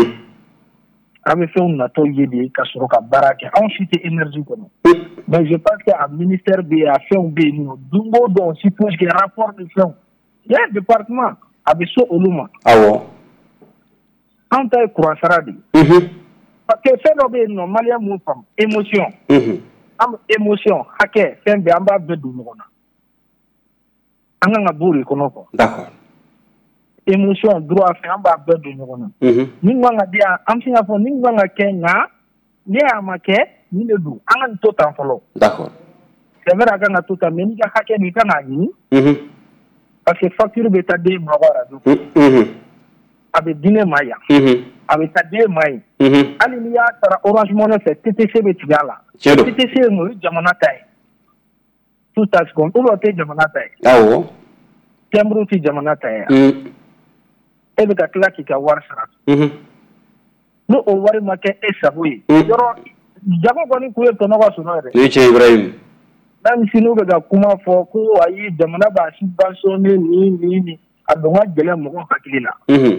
[SPEAKER 6] an bɛ fɛnw natɔ ye de ka sɔrɔ ka baara kɛ anw si tɛ énergie kɔnɔ mais je pense que a ministère bɛ yen a fɛnw bɛ yen nɔ don o don on suppose que rapport de fɛnw il y a un département a bɛ so olu ma
[SPEAKER 2] awɔ
[SPEAKER 6] anw ta ye courant sara de ye parce que fɛn dɔ bɛ yen nɔ maliyɛn m'o faamu émotion an bɛ émotion hakɛ fɛn bɛɛ an b'a bɛɛ don ɲɔgɔn na an kan ka bɔ o de kɔnɔ quoi
[SPEAKER 2] d'accord
[SPEAKER 6] émotion droit fɛn an b'a bɛɛ don ɲɔgɔn na min kan ka di yan an bɛ se k'a fɔ min kan ka kɛ nka ni a ma kɛ nin de don an ka nin to tan fɔlɔ
[SPEAKER 2] d'accord
[SPEAKER 6] c'est vrai a kan ka to tan mais n'i ka hakɛ nin i kan k'a ɲini parce que facture bɛ taa den ma ko radio a bɛ di ne ma yan a bɛ taa den ma yen hali n'i y'a sara orange money fɛ T T C bɛ tigɛ a la T T C ye mun ye jamana ta ye tout taxe compte ou bien o tɛ jamana ta ye
[SPEAKER 2] awɔ
[SPEAKER 6] timbre tɛ jamana ta ye yan e bɛ ka tila k'i ka wari sara n'o o wari ma kɛ e sago ye yɔrɔ jago kɔni kun ye tɔnɔ ka sɔrɔ yɛrɛ
[SPEAKER 2] o ye tiɲɛ Ibrahim
[SPEAKER 6] même si n'u bɛ ka kuma fɔ ko ayi jamana b'a subventionné nin nin nin a don ka gɛlɛn mɔgɔ hakili la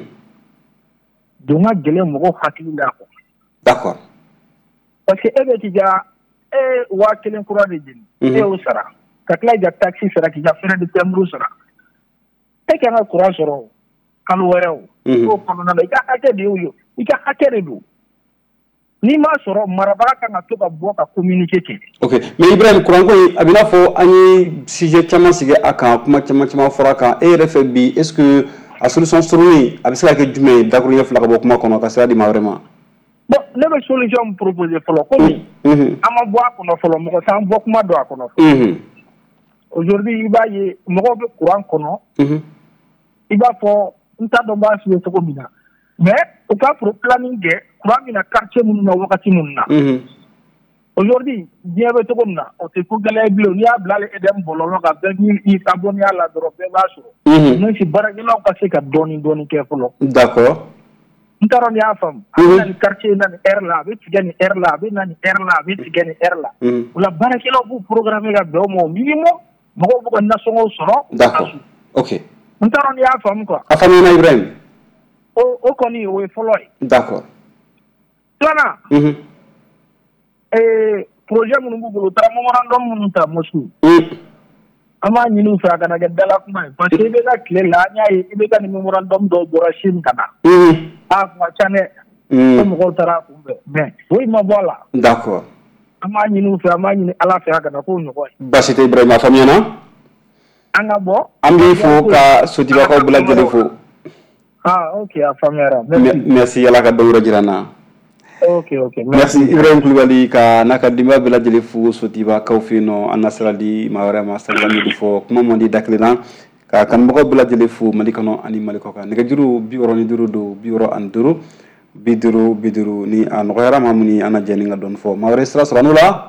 [SPEAKER 6] don ka gɛlɛn mɔgɔ hakili la quoi
[SPEAKER 2] d'accord
[SPEAKER 6] parce que e bɛ k'i ka e waa kelen kura de jeni e y'o sara ka tila k'i ka taxi sara k'i ka frais de timbre sara e kan ka courant sɔrɔ kalo wɛrɛ o o kɔnɔna na i ka hakɛ de y'o ye i ka hakɛ de don n'i m'a sɔrɔ marabaga kan ka to ka bɔ ka communiquer kɛ
[SPEAKER 2] ok mais Ibrahim courant ko in a bɛ n'a fɔ an ye sujet caman sigi a kan kuma caman caman fɔra a kan e yɛrɛ fɛ bi est ce que a solution suruni a bɛ se ka kɛ jumɛn ye dakuruɲɛ fila ka bɔ kuma kɔnɔ ka sira di maa wɛrɛ ma.
[SPEAKER 6] Bon ne bɛ solution proposer fɔlɔ komi an ma bɔ a kɔnɔ fɔlɔ mɔgɔ t'an bɔ kuma don a kɔnɔ. Aujourd'hui i b'a ye mɔgɔw bɛ courant kɔnɔ i b'a fɔ n t'a dɔn b'a f'i ye cogo min na mais u ka foro planning kɛ courant bɛ na quartier minnu na wagati minnu na. Aujourd'hui diɲɛ bɛ cogo min na o tɛ ko gɛlɛya bilen n'i y'a bila ale E D M bɔlɔlɔ kan bɛɛ b'i abonné a la dɔrɔn bɛɛ b'a sɔrɔ. Même si baarakɛlaw ka se ka dɔɔni dɔɔni kɛ fɔlɔ.
[SPEAKER 2] D'accord.
[SPEAKER 6] N t'a dɔn n'i y'a faamu. A bɛ na ni quartier na ni heure la a bɛ tigɛ ni heure la a bɛ na ni heure la a bɛ tigɛ ni heure la. O la baarakɛlaw b'u programmer ka bɛn o ma au minimum mɔgɔw b'u ka nasɔngɔw sɔrɔ.
[SPEAKER 2] D'accord. Ok.
[SPEAKER 6] N t'a dɔn n'i y'a faamu quoi.
[SPEAKER 2] A faamuna Ibrahim.
[SPEAKER 6] O o kɔni o ye fɔlɔ ye.
[SPEAKER 2] D'accord.
[SPEAKER 6] Filanan. Eh, projet minnu b'u bolo u taara memorandum minnu ta Moscou. An b'a ɲini u fɛ a kana kɛ dala kuma ye parce que i bɛ ka tile la an y'a ye i bɛ ka ni memorandum dɔw bɔra Chine ka na. A kun ka ca dɛ. Ko mɔgɔw taara a kunbɛn mais foyi ma bɔ a la.
[SPEAKER 2] D'accord.
[SPEAKER 6] An b'a ɲini u fɛ an b'a ɲini Ala fɛ a kana k'o ɲɔgɔn ye.
[SPEAKER 2] Baasi tɛ Ibrahima a faamuyana.
[SPEAKER 6] An ka bɔ.
[SPEAKER 2] An b'i fo ka sotibakaw bɛɛ lajɛlen fo.
[SPEAKER 6] Ah ok a faamuyara.
[SPEAKER 2] Merci Ala ka dɔ wɛrɛ jira n na.
[SPEAKER 6] Ok ok
[SPEAKER 2] merci Ibrahim Kulibali ka n'a ka denbaya bɛɛ lajɛlen fo sotibakaw fɛ yen nɔ an na sira di maa wɛrɛ ma sabula n y'o de fɔ kuma man di da kelen na ka kanubagaw bɛɛ lajɛlen fo Mali kɔnɔ ani Mali kɔ kan nɛgɛjuru bi wɔɔrɔ ni duuru don bi wɔɔrɔ ani duuru bi duuru bi duuru ni a nɔgɔyara maa min ni an na jɛ ni ka dɔɔni fɔ maa wɛrɛ sira sɔrɔ an n'o la.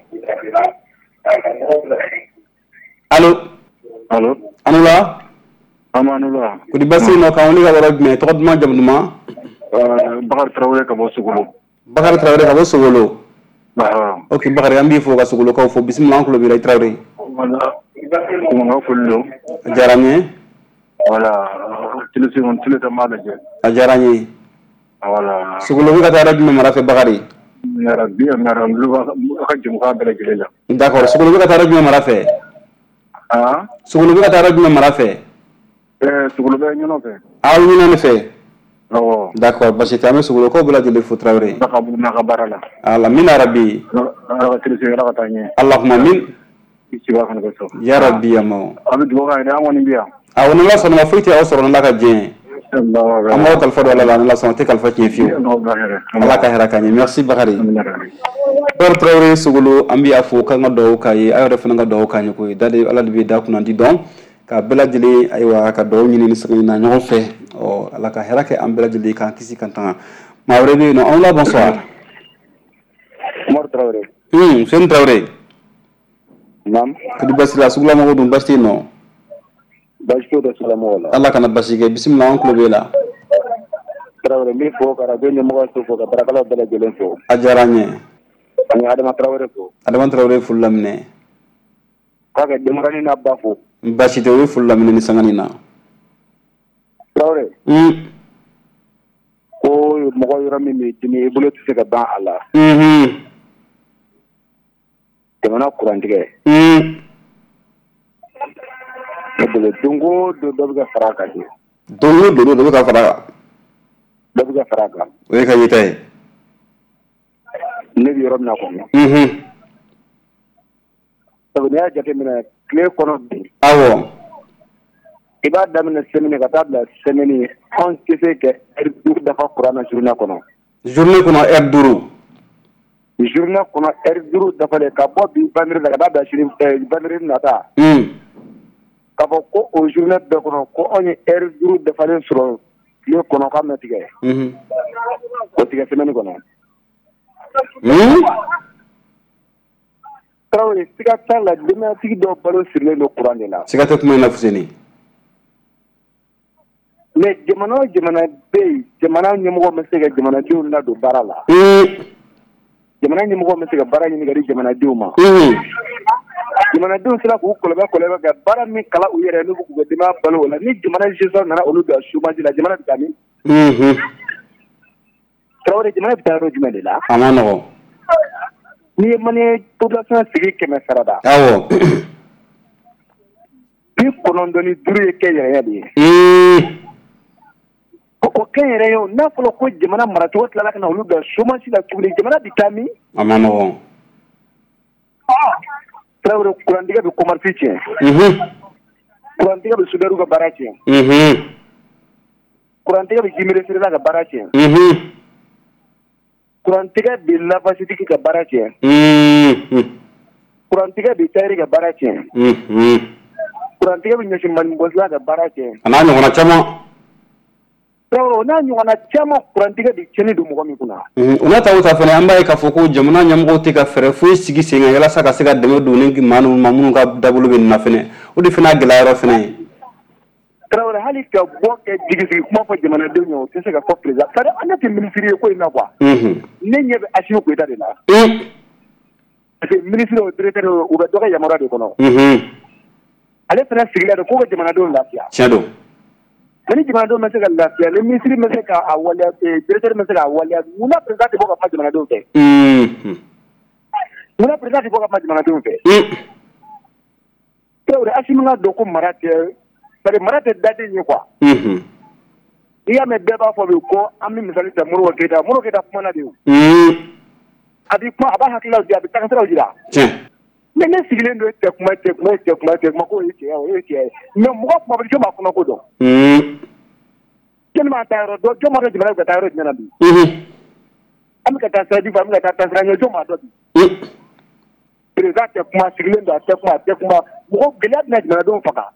[SPEAKER 2] Allo.
[SPEAKER 8] Allo.
[SPEAKER 2] An n'o la.
[SPEAKER 8] An b'an n'o la.
[SPEAKER 2] Kodi basi yen nɔ k'an wele ka yɔrɔ jumɛn tɔgɔ duman jamu duman.
[SPEAKER 8] Bakari Tarawele ka bɔ Sogolo.
[SPEAKER 2] Bakari Tarawele ka bɔ Sogolo.
[SPEAKER 8] Ok
[SPEAKER 2] Bakari an b'i fo ka Sogolokaw fo bisimila an tulo b'i la i Tarawele.
[SPEAKER 8] Voilà. Kuma foli don.
[SPEAKER 2] A diyara n ye.
[SPEAKER 8] Voilà. Tile seconde tile ta m'a lajɛ.
[SPEAKER 2] A diyara n ye.
[SPEAKER 8] Voilà.
[SPEAKER 2] Sogolo bɛ ka taa yɔrɔ jumɛn mara fɛ Bakari.
[SPEAKER 8] Yarabi yarabi a ka jɛmukan bɛɛ lajɛlen la.
[SPEAKER 2] D'accord Sogolo bɛ ka taa yɔrɔ jumɛn mara fɛ.
[SPEAKER 8] Ah.
[SPEAKER 2] Sogolo bɛ ka taa yɔrɔ jumɛn mara fɛ.
[SPEAKER 8] Eh Sogolo bɛ ɲɔnɔ fɛ.
[SPEAKER 2] Aw ɲinɛ fɛ.
[SPEAKER 8] Awɔ. D'accord
[SPEAKER 2] basi tɛ an bɛ Sogolokaw bɛɛ lajɛlen fo Tarawele.
[SPEAKER 8] Ala ka n'a ka baara la.
[SPEAKER 2] Ala min arabi.
[SPEAKER 8] Ala ka tile Ala ka taa ɲɛ.
[SPEAKER 2] Allahumma min.
[SPEAKER 8] Kisiba fana bɛ sɔrɔ.
[SPEAKER 2] Ya rabbi ya ma.
[SPEAKER 8] An bɛ dugawu kɛ an kɔni bɛ yan.
[SPEAKER 2] Awɔ ni Ala sɔnna ma foyi tɛ aw sɔrɔ n'Ala ka diɲɛ. An b'aw kalifa don Ala la ni Ala sɔnna tɛ kalifa tiɲɛ fiyewu. Ala ka hɛrɛ k'an ye merci Bakari. Bakari Tarawele Sogolo an bɛ y'a fo k'an ka dugawu k'a ye a yɛrɛ fana ka dugawu k'an ye koyi dali Ala de bɛ da kunna di dɔn ka bɛɛ lajɛlen ayiwa ka dugawu ɲini ni sɛgɛn na ɲɔgɔn fɛ ɔ Ala ka hɛrɛ kɛ an bɛɛ lajɛlen k'an kisi kan tanga maa wɛrɛ bɛ yen nɔ an la bonsoir.
[SPEAKER 8] Umaru Tarawele.
[SPEAKER 2] Hum Seni Tarawele.
[SPEAKER 8] Naam.
[SPEAKER 2] Kodi basi la sugula mɔgɔw dun basi tɛ yen nɔ.
[SPEAKER 8] Basi t'o dɔ sugula mɔgɔw la.
[SPEAKER 2] Ala kana basi kɛ bisimila an tulo b'e la.
[SPEAKER 8] Tarawele n b'i fo ka radio ɲɛmɔgɔ so fo ka baarakɛlaw bɛɛ lajɛlen fo.
[SPEAKER 2] A diyara n ye.
[SPEAKER 8] An ye Adama Tarawele fo.
[SPEAKER 2] Adama Tarawele foli laminɛ.
[SPEAKER 8] K'a kɛ denmaranin n'a ba fo.
[SPEAKER 2] Basi tɛ o ye foli laminɛ ni sangani na.
[SPEAKER 8] Tarawele.
[SPEAKER 2] Hum.
[SPEAKER 8] Ko mɔgɔ yɔrɔ min bɛ dimi i bolo tɛ se ka ban a la.
[SPEAKER 2] Unhun.
[SPEAKER 8] Jamana kurantigɛ.
[SPEAKER 2] Hum.
[SPEAKER 8] Ne bolo don o don dɔ bɛ ka fara a kan de.
[SPEAKER 2] Don o don dɔ bɛ ka fara a kan.
[SPEAKER 8] Dɔ bɛ ka fara a kan.
[SPEAKER 2] O ye ka yeta ye.
[SPEAKER 8] Ne bɛ yɔrɔ min na kɔnɔ.
[SPEAKER 2] Unhun.
[SPEAKER 8] Sabu n'i y'a jateminɛ tile kɔnɔ bi.
[SPEAKER 2] Awɔ.
[SPEAKER 8] I b'a daminɛ semaine ka taa bila semaine anw tɛ se ka heure duuru dafa kuran na journée kɔnɔ.
[SPEAKER 2] Journée kɔnɔ heure duuru.
[SPEAKER 8] Journée kɔnɔ heure duuru dafalen ka bɔ bi vendredi la ka taa bila sini vendredi nata.
[SPEAKER 2] Hum.
[SPEAKER 8] K'a fɔ ko o journée bɛɛ kɔnɔ ko anw ye heure duuru dafalen sɔrɔ tile kɔnɔ k'a mɛn tigɛ.
[SPEAKER 2] Unhun.
[SPEAKER 8] O tigɛ semaine kɔnɔ.
[SPEAKER 2] Hum.
[SPEAKER 8] Tarawele siga t'a la denbayatigi dɔw balo sirilen don kuran de la.
[SPEAKER 2] Siga tɛ kuma in na Fuseni.
[SPEAKER 8] Mais jamana o jamana bɛ yen jamana ɲɛmɔgɔ bɛ se ka jamanadenw ladon baara la. Jamana ɲɛmɔgɔ bɛ se ka baara ɲini ka di jamanadenw ma. Jamanadenw sera k'u kɔlɔbɛ kɔlɔbɛ ka baara min kala u yɛrɛ n'u k'u ka denbaya balo o la ni jamana gestion nana olu bila chômage la jamana bɛ taa min. Tarawele jamana bɛ taa yɔrɔ jumɛn de la.
[SPEAKER 2] A ma nɔgɔn.
[SPEAKER 8] N'i ye maliyɛn population sigi kɛmɛ sara da.
[SPEAKER 2] Awɔ.
[SPEAKER 8] bi kɔnɔntɔn ni duuru ye kɛnyɛrɛye de ye. O kɛnyɛrɛye n'a fɔra ko jamana maracogo tilala ka na olu bila chômage la tuguni jamana bɛ taa min.
[SPEAKER 2] A ma nɔgɔn.
[SPEAKER 8] Tarawele kurantigɛ bɛ commerce tiɲɛ. Kurantigɛ bɛ soudeur ka baara tiɲɛ. kurantigɛ bɛ jimiresiri la ka baara tiɲɛ kurantigɛ bɛ lafasitigi ka baara tiɲɛ kurantigɛ bɛ tayiri ka baara tiɲɛ kurantigɛ bɛ ɲɛsin manibɔsila ka baara tiɲɛ
[SPEAKER 2] a n'a ɲɔgɔnna caman
[SPEAKER 8] n'a ɲɔgɔnna caman kurantigɛ bɛ tiɲɛni don mɔgɔ min kunna
[SPEAKER 2] u n'a ta o ta fana an b'a ye k'a fɔ ko jamana ɲɛmɔgɔw tɛ ka fɛɛrɛ foyi sigi sen kan walasa ka se ka dɛmɛ don ni maa minnu ka dabolo bɛ nin na fɛnɛ o de fana gɛlɛya yɔrɔ fɛnɛ ye
[SPEAKER 8] Tarawele hali ka bɔ kɛ jigisigi kuma fɔ jamanadenw ye o tɛ se ka fɔ président c'est à dire an ne tɛ ministre ye ko in na quoi ne ɲɛ bɛ Assimi Goïta de la parce que ministre o directeur u bɛ dɔ ka yamaruya de kɔnɔ ale fana sigilen don k'o ka jamanadenw lafiya
[SPEAKER 2] tiɲɛ don
[SPEAKER 8] mais ni jamanadenw ma se ka lafiya ni ministre ma se k'a waleya directeur ma se k'a waleya munna président tɛ bɔ ka kuma jamanadenw fɛ munna président tɛ bɔ ka kuma jamanadenw fɛ Tarawele Assimi ka dɔn ko mara tɛ parce que mara tɛ daden ye quoi n'i y'a mɛn bɛɛ b'a fɔ bi ko an bɛ misali ta Modibo Keyita Modibo Keyita kumana de o a bɛ kuma a b'a hakililaw di a bɛ tagasiraw jira mais ne sigilen don tɛ kuma tɛ kuma tɛ kuma tɛ kuma k'o ye tiɲɛ o ye tiɲɛ ye mais mɔgɔ kuma bɛ jɔn b'a kɔnɔ ko dɔn jɔn b'a ta yɔrɔ dɔn jɔn b'a dɔn jamana bɛ ka taa yɔrɔ jumɛn na bi an bɛ ka taa sira jugu fɛ an bɛ ka taa taasira ɲɛ jɔn b'a dɔn bi président tɛ kuma sigilen don a tɛ kuma a tɛ kuma mɔgɔ gɛlɛya bɛna jamanadenw faga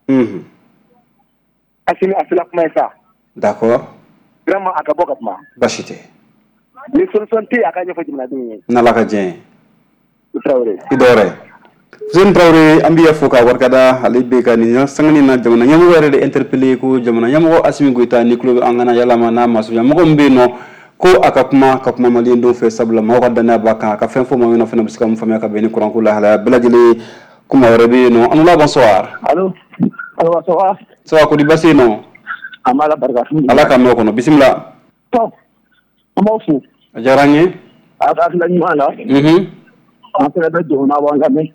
[SPEAKER 8] Assimi a sera kuma ye sa
[SPEAKER 2] d'accord
[SPEAKER 8] vraiment a ka bɔ ka kuma
[SPEAKER 2] baasi tɛ
[SPEAKER 8] ni solution tɛ a ka ɲɛfɔ jamanadenw ye
[SPEAKER 2] n'Ala ka diɲɛ ye
[SPEAKER 8] i Tarawele
[SPEAKER 2] i dɔwɛrɛ Fuseni Tarawele an b'i fo k'a barikada ale bɛ ka nin sanga na jamana ɲɛmɔgɔ yɛrɛ de interpellé ko jamana ɲɛmɔgɔ Assimi Goïta ni tulo bɛ an kana yalama n'a masurunya mɔgɔ min bɛ yen nɔ ko a ka kuma ka kuma maliyɛn denw fɛ sabula mɔgɔw ka danaya b'a kan a ka fɛn fɔ maa min na fana bɛ se ka mun faamuya ka bɛn ni kuranko lahalaya bɛɛ lajɛlen kuma wɛrɛ bɛ yen nɔ an wula bonsoir
[SPEAKER 6] allo allo bonsoir
[SPEAKER 2] ça va kodi baasi yen nɔ
[SPEAKER 6] an b'a la barika
[SPEAKER 2] Ala ka mɛn o kɔnɔ bisimila
[SPEAKER 6] an b'aw fo
[SPEAKER 2] a diyara an ye
[SPEAKER 6] a ka hakilila ɲuman na an fɛnɛ bɛ jamana b'an lamɛn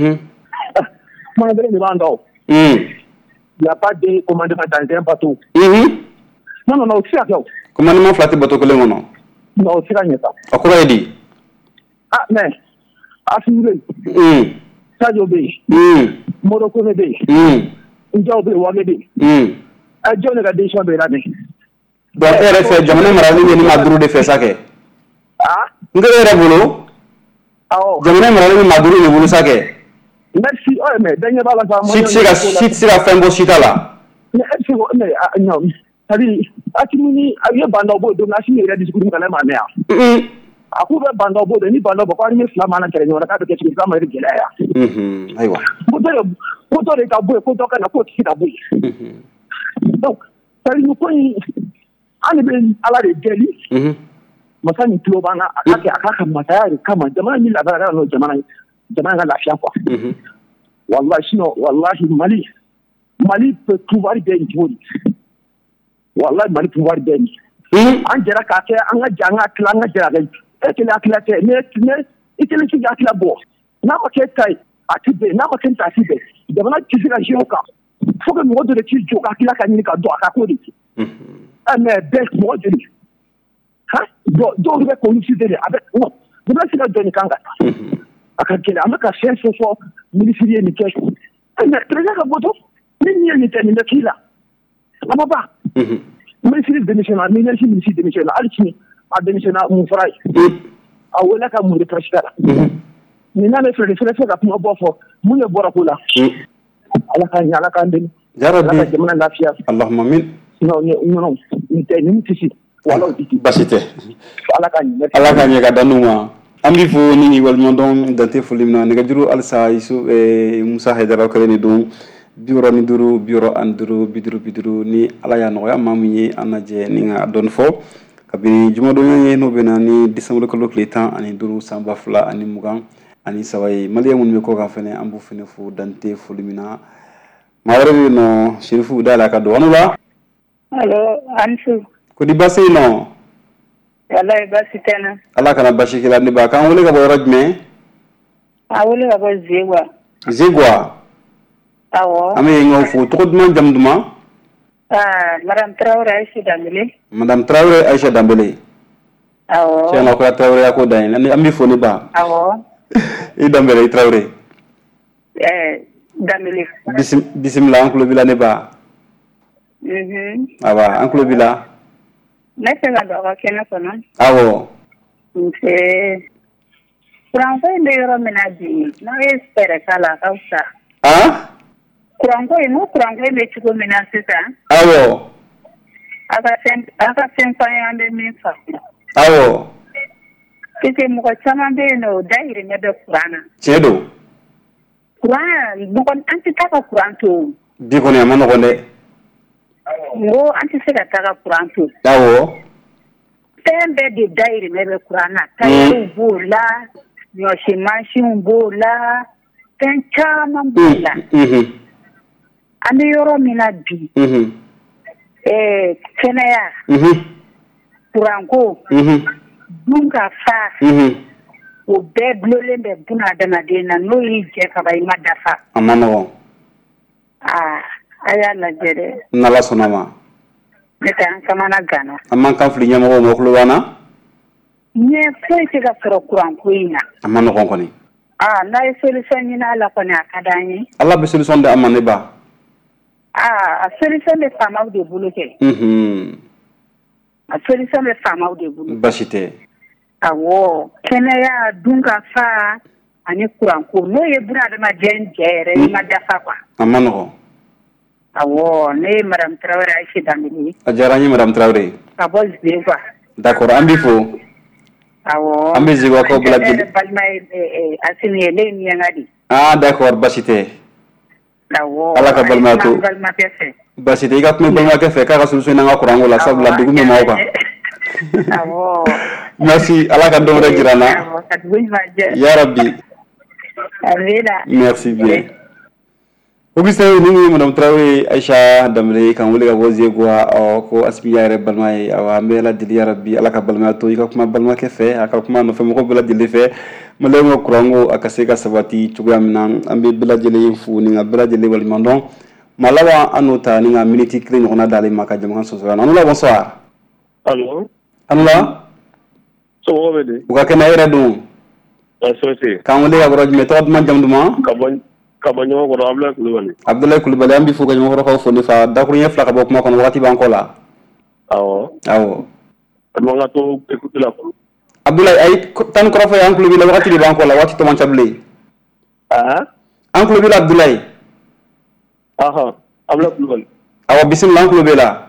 [SPEAKER 6] kuma bɛrɛ de b'an da o il y a pas de commandement dans un bateau non non non o tɛ se ka kɛ o
[SPEAKER 2] commandement fila tɛ bateau kelen kɔnɔ
[SPEAKER 6] non o tɛ se ka ɲɛ sa
[SPEAKER 2] a kɔrɔ ye di
[SPEAKER 6] ah mais Assimi bɛ yen Sadio bɛ yen Modibo Kone bɛ yen Njaw bɛ yen Wage bɛ yen jɔn de ka décision bɛ yen
[SPEAKER 2] donc e yɛrɛ fɛ jamana marali bɛ ni maa duuru de fɛ sa kɛ n kɛlen yɛrɛ bolo jamana marali bɛ maa duuru de bolo sa kɛ
[SPEAKER 6] merci oh mais bɛɛ ɲɛ b'a la sa
[SPEAKER 2] si tɛ se ka si tɛ se ka fɛn bɔ si ta la
[SPEAKER 6] mais est ce que mais non c'est-à-dire Assimi ni a ye bandaw b'o don Assimi yɛrɛ discours min kɛlɛ ma mɛn yan a k'u bɛ bandaw b'o don ni bandaw bɔ ko an ye fila mana kɛlɛ ɲɔgɔn na k'a bɛ kɛ cogo k'a ma yɛrɛ gɛlɛya
[SPEAKER 2] ayiwa
[SPEAKER 6] ko dɔ de ko dɔ de ka bɔ yen ko dɔ ka na k'o tɛ se ka bɔ yen donc c'est-à-dire ko in an de bɛ Ala de deli masa min tulo b'an na a ka kɛ a k'a ka masaya de kama jamana min lafiya n'o jamana jamana ka lafiya quoi wallahi sinon wallahi Mali Mali peut pouvoir bɛɛ nin cogo di wallahi Mali pouvoir bɛɛ nin an jɛra k'a kɛ an ka jɛ an ka tila an ka jɛ a kɛ e kelen hakilila tɛ ne ne i kelen si hakilila bɔ n'a ma kɛ ta ye a ti bɛn n'a ma kɛ ta a ti bɛn jamana tɛ se ka jouer o kan fo que mɔgɔ dɔ de k'i jɔ ka hakilila ka ɲini ka dɔn a ka ko de ɛ mais bɛɛ mɔgɔ joli han dɔw dɔw bɛ k'olu si de a bɛ non jamana si ka jɔ nin kan ka taa a ka gɛlɛn an bɛ ka fɛn fɛn fɔ minisiri ye nin kɛ ɛ mais président ka bɔ to ni nin ye nin tɛ nin bɛ k'i la a ma ban minisiri démissionnaire minisiri minisiri démissionnaire hali sini a démissionnaire mun fɔra ye a wele ka mun de président la nin n'a bɛ fɛ de fɛnɛ fɛ ka kuma bɔ fɔ mun de bɔra ko la Ala ka ɲɛ Ala k'an dɛmɛ Ala ka jamana lafiya
[SPEAKER 2] Allahumma amin
[SPEAKER 6] sinon non nin tɛ nin tɛ se wala o tɛ se
[SPEAKER 2] baasi tɛ
[SPEAKER 6] Ala ka ɲɛ
[SPEAKER 2] Ala ka ɲɛ ka da n'u ma an b'i fo ni waliɲumandɔn dante foli min na nɛgɛjuru halisa Isu Musa Hayidara kɛlen de don bi wɔɔrɔ ni duuru bi wɔɔrɔ ani duuru bi duuru bi duuru ni Ala y'a nɔgɔya maa min ye an lajɛ ni ka dɔɔni fɔ kabini jumadɔnya ye n'o bɛ na ni décembre kalo tile tan ani duuru san ba fila ani mugan ani saba ye maliyɛn minnu bɛ kɔ kan fɛnɛ an b'u fɛnɛ fo dante foli min na maa wɛrɛ bɛ yen nɔ Serifu da yɛlɛ ka don an la
[SPEAKER 9] allo Ansu
[SPEAKER 2] kodi baasi yen nɔ
[SPEAKER 9] wallahi baasi tɛ n na
[SPEAKER 2] Ala kana basi k'i la ne ba k'an wele ka bɔ yɔrɔ jumɛn
[SPEAKER 9] a wele ka bɔ Zegwa
[SPEAKER 2] Zegwa
[SPEAKER 9] awɔ
[SPEAKER 2] an bɛ yen nɔ fo tɔgɔ duman jamu duman
[SPEAKER 9] ah madame Traoré Aïcha Dambele
[SPEAKER 2] madame Traoré Aïcha Dambele
[SPEAKER 9] awɔ
[SPEAKER 2] tiɲɛ na ko Traoré ya ko da yen an b'i fo ne ba
[SPEAKER 9] awɔ
[SPEAKER 2] i Dambele i Traoré
[SPEAKER 9] eh Dambele
[SPEAKER 2] bisimila an tulo b'i la ne ba
[SPEAKER 9] mhm
[SPEAKER 2] aba an tulo b'i la
[SPEAKER 9] Ne fɛ ka don aw ka kɛnɛ kɔnɔ.
[SPEAKER 2] Awɔ.
[SPEAKER 9] Nse kuranko in bɛ yɔrɔ min na bi n'a ye fɛɛrɛ k'a la a ka fisa.
[SPEAKER 2] Ah?
[SPEAKER 9] Kuranko in n'o kuranko in bɛ cogo min na sisan.
[SPEAKER 2] Awɔ.
[SPEAKER 9] A ka fɛn a ka fɛn f'an ye an bɛ min faamu.
[SPEAKER 2] Awɔ.
[SPEAKER 9] Parce que mɔgɔ caman bɛ yen nɔ o dayirimɛ bɛ kuran na.
[SPEAKER 2] Tiɲɛ don.
[SPEAKER 9] Kuran mɔgɔ an tɛ taa ka kuran to.
[SPEAKER 2] Bi kɔni a ma nɔgɔn dɛ.
[SPEAKER 9] N ko an tɛ se ka taa ka kuran to.
[SPEAKER 2] Awɔ.
[SPEAKER 9] Fɛn bɛɛ de dayirimɛ bɛ kuran na. Tayiw b'o la, ɲɔsi mansinw b'o la, fɛn caman b'o la. An bɛ yɔrɔ min na bi. Ɛɛ kɛnɛya. Kuranko. Dun ka fa. O bɛɛ dulolen bɛ buna adamaden na n'o y'i jɛ kaba i ma dafa.
[SPEAKER 2] A ma nɔgɔn.
[SPEAKER 9] Aa a y'a lajɛ dɛ.
[SPEAKER 2] N'Ala sɔnna ma.
[SPEAKER 9] Ne tɛ an kamana gana.
[SPEAKER 2] An man kan fili ɲɛmɔgɔw ma kulo b'an.
[SPEAKER 9] Ɲɛ foyi tɛ ka sɔrɔ kuranko in na.
[SPEAKER 2] A ma nɔgɔn kɔni.
[SPEAKER 9] Aa n'a ye solution ɲini a la kɔni a ka d'an ye.
[SPEAKER 2] Ala bɛ solution di an ma ne ba.
[SPEAKER 9] Aa a solution bɛ faamaw de bolo kɛ.
[SPEAKER 2] Unhun.
[SPEAKER 9] A solution bɛ faamaw de bolo.
[SPEAKER 2] Baasi tɛ.
[SPEAKER 9] Awɔ kɛnɛya dun ka fa ani kuranko n'o ye buna adamaden jɛ yɛrɛ i ma dafa quoi.
[SPEAKER 2] A ma nɔgɔn.
[SPEAKER 9] Awɔ ne ye madame Tarawele Ayise Dambele.
[SPEAKER 2] A diyara n ye madame Tarawele.
[SPEAKER 9] Ka bɔ Zegwa.
[SPEAKER 2] D'accord an b'i fo.
[SPEAKER 9] Awɔ.
[SPEAKER 2] An bɛ Zegwakaw bɛɛ lajɛlen.
[SPEAKER 9] Ne yɛrɛ balima ye Asimi ye ne ye miyaŋa de.
[SPEAKER 2] Ah d'accord baasi tɛ.
[SPEAKER 9] Awɔ.
[SPEAKER 2] Ala ka balimaya to.
[SPEAKER 9] Balimakɛ fɛ.
[SPEAKER 2] Baasi tɛ i ka kuma balimakɛ fɛ k'a ka solution n'an ka kuranko la sabula dugu min b'aw kan.
[SPEAKER 9] Awɔ.
[SPEAKER 2] Merci Ala ka dɔn wɛrɛ jira n na.
[SPEAKER 9] Awɔ ka dugu ɲuman jɛ.
[SPEAKER 2] Ya Rabbi.
[SPEAKER 9] Amina.
[SPEAKER 2] Merci bien. Augustin ni ni madame Traoré Aisha Dambele kan wele ka bɔ Zegwa ko Asimiya yɛrɛ balima ye awa an bɛ Ala deli ya Rabbi Ala ka balimaya to i ka kuma balimakɛ fɛ a ka kuma nɔfɛ mɔgɔw bɛɛ lajɛlen fɛ maliyɛnw ka kuranko a ka se ka sabati cogoya min na an bɛ bɛɛ lajɛlen fo ni ka bɛɛ lajɛlen waleɲuman dɔn maa laban an n'o ta ni ka miniti kelen ɲɔgɔnna d'ale ma ka jamakan sɔsɔ an la bonsoir.
[SPEAKER 10] Allo.
[SPEAKER 2] An la.
[SPEAKER 10] Somɔgɔw bɛ di.
[SPEAKER 2] U ka kɛnɛ yɛrɛ don.
[SPEAKER 10] Baasi
[SPEAKER 2] k'an wele ka bɔra jumɛn tɔgɔ duman jamu duman.
[SPEAKER 10] Ka bɔ ka bɔ Ɲɔgɔnkɔrɔ Abdulayi Kulubali.
[SPEAKER 2] Abdulayi Kulubali an b'i fo ka Ɲɔgɔnkɔrɔkaw fo ne fa dakuruɲɛ fila ka bɔ kuma kɔnɔ waati b'an kɔ la.
[SPEAKER 10] Awɔ.
[SPEAKER 2] Awɔ.
[SPEAKER 10] An ka to écoute la fɔlɔ.
[SPEAKER 2] Abdulayi ayi tan kɔrɔfɔ ye an kulo b'i la waati de b'an kɔ la waati tɔ man ca bilen.
[SPEAKER 10] Aa.
[SPEAKER 2] An kulo b'i la Abdulayi.
[SPEAKER 10] Ahan Abdulayi Kulubali.
[SPEAKER 2] Awɔ bisimila an kulo b'i la.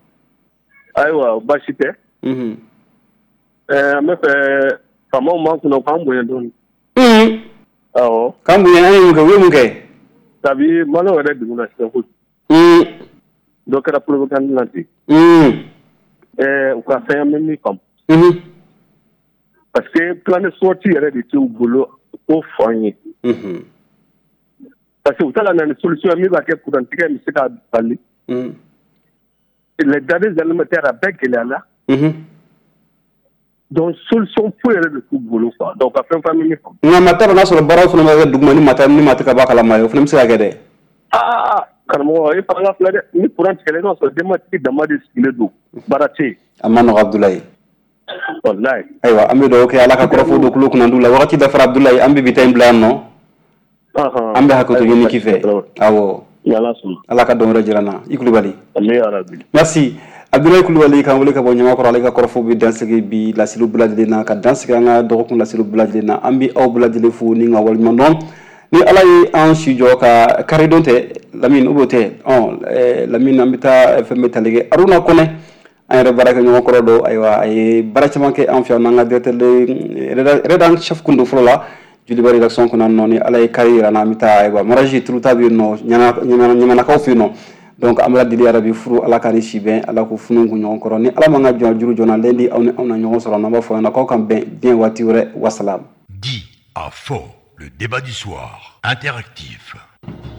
[SPEAKER 10] Ayiwa baasi tɛ.
[SPEAKER 2] Unhun.
[SPEAKER 10] Ɛɛ an bɛ fɛ faamaw m'an kunna k'an bonya dɔɔni.
[SPEAKER 2] Unhun.
[SPEAKER 10] Awɔ.
[SPEAKER 2] K'an bonya an ye mun kɛ u ye mun kɛ.
[SPEAKER 10] Sabi maliyɛnw yɛrɛ degunna sisan kojugu.
[SPEAKER 2] Unhun.
[SPEAKER 10] Dɔ kɛra propagande la ten.
[SPEAKER 2] Unhun.
[SPEAKER 10] Ɛɛ u ka fɛn an bɛ min faamu.
[SPEAKER 2] Unhun.
[SPEAKER 10] Parce que plan de sortie yɛrɛ de t'u bolo k'o fɔ an ye.
[SPEAKER 2] Unhun.
[SPEAKER 10] Parce que u t'a la na ni solution ye min b'a kɛ kurantigɛ in bɛ se ka bali.
[SPEAKER 2] Unhun.
[SPEAKER 10] Les denrées alimentaires a bɛɛ gɛlɛyara.
[SPEAKER 2] Unhun.
[SPEAKER 10] Donc solution foyi yɛrɛ de t'u bolo quoi donc ka fɛn fɛn min faamu.
[SPEAKER 2] Nka matɛrɛ n'a sɔrɔ baaraw fana bɛ kɛ duguma ni mata ni ma tɛ ka bɔ a kalama ye o fana bɛ se ka kɛ dɛ.
[SPEAKER 10] Aa karamɔgɔ e fana ka filɛ dɛ ni courant tigɛla i n'a sɔrɔ denbatigi dama de sigilen don baara tɛ yen.
[SPEAKER 2] A ma nɔgɔ Abdulayi.
[SPEAKER 10] Walayi.
[SPEAKER 2] Ayiwa an bɛ dugawu kɛ Ala ka kɔrɔfɔ don kulo kunnandiw la wagati dafara Abdulayi an bɛ bi ta in bila yan nɔ. An bɛ hakɛto ɲini k'i fɛ. Awɔ. Ala ka dɔn wɛrɛ jira n na i Kulubali. Merci. Abdulayi Kulubali k'an wele ka bɔ Ɲamakɔrɔ ale ka kɔrɔfɔ bɛ dansigi bi laseliw bɛɛ lajɛlen na ka dansigi an ka dɔgɔkun laseliw bɛɛ lajɛlen na an bɛ aw bɛɛ lajɛlen fo ni ka waleɲuman dɔn ni Ala ye an si jɔ ka kari don tɛ Lamine o b'o tɛ ɔ Lamine an bɛ taa fɛn bɛ tali kɛ Aruna Kɔnɛ an yɛrɛ baara kɛ ɲɔgɔn kɔrɔ don ayiwa a ye baara caman kɛ an fɛ yan n'an ka directeur rédac chef kun don fɔlɔ la Joliba rédaction kɔnɔ nɔ ni Ala ye kari jira n na an bɛ taa ayiwa Maraji Turuta bɛ yen nɔ Ɲamanakaw fɛ yen nɔ donc an bɛ deli Arabi furu Ala ka ni si bɛn Ala ko funu kun ɲɔgɔn kɔrɔ ni Ala man ka jɔn juru jɔna lundi aw ni aw na ɲɔgɔn sɔrɔ n'an b'a fɔ yan k'aw kan bɛn diɲɛ waati wɛrɛ wasalam.
[SPEAKER 1] Dit à faux, le débat du soir, interactif.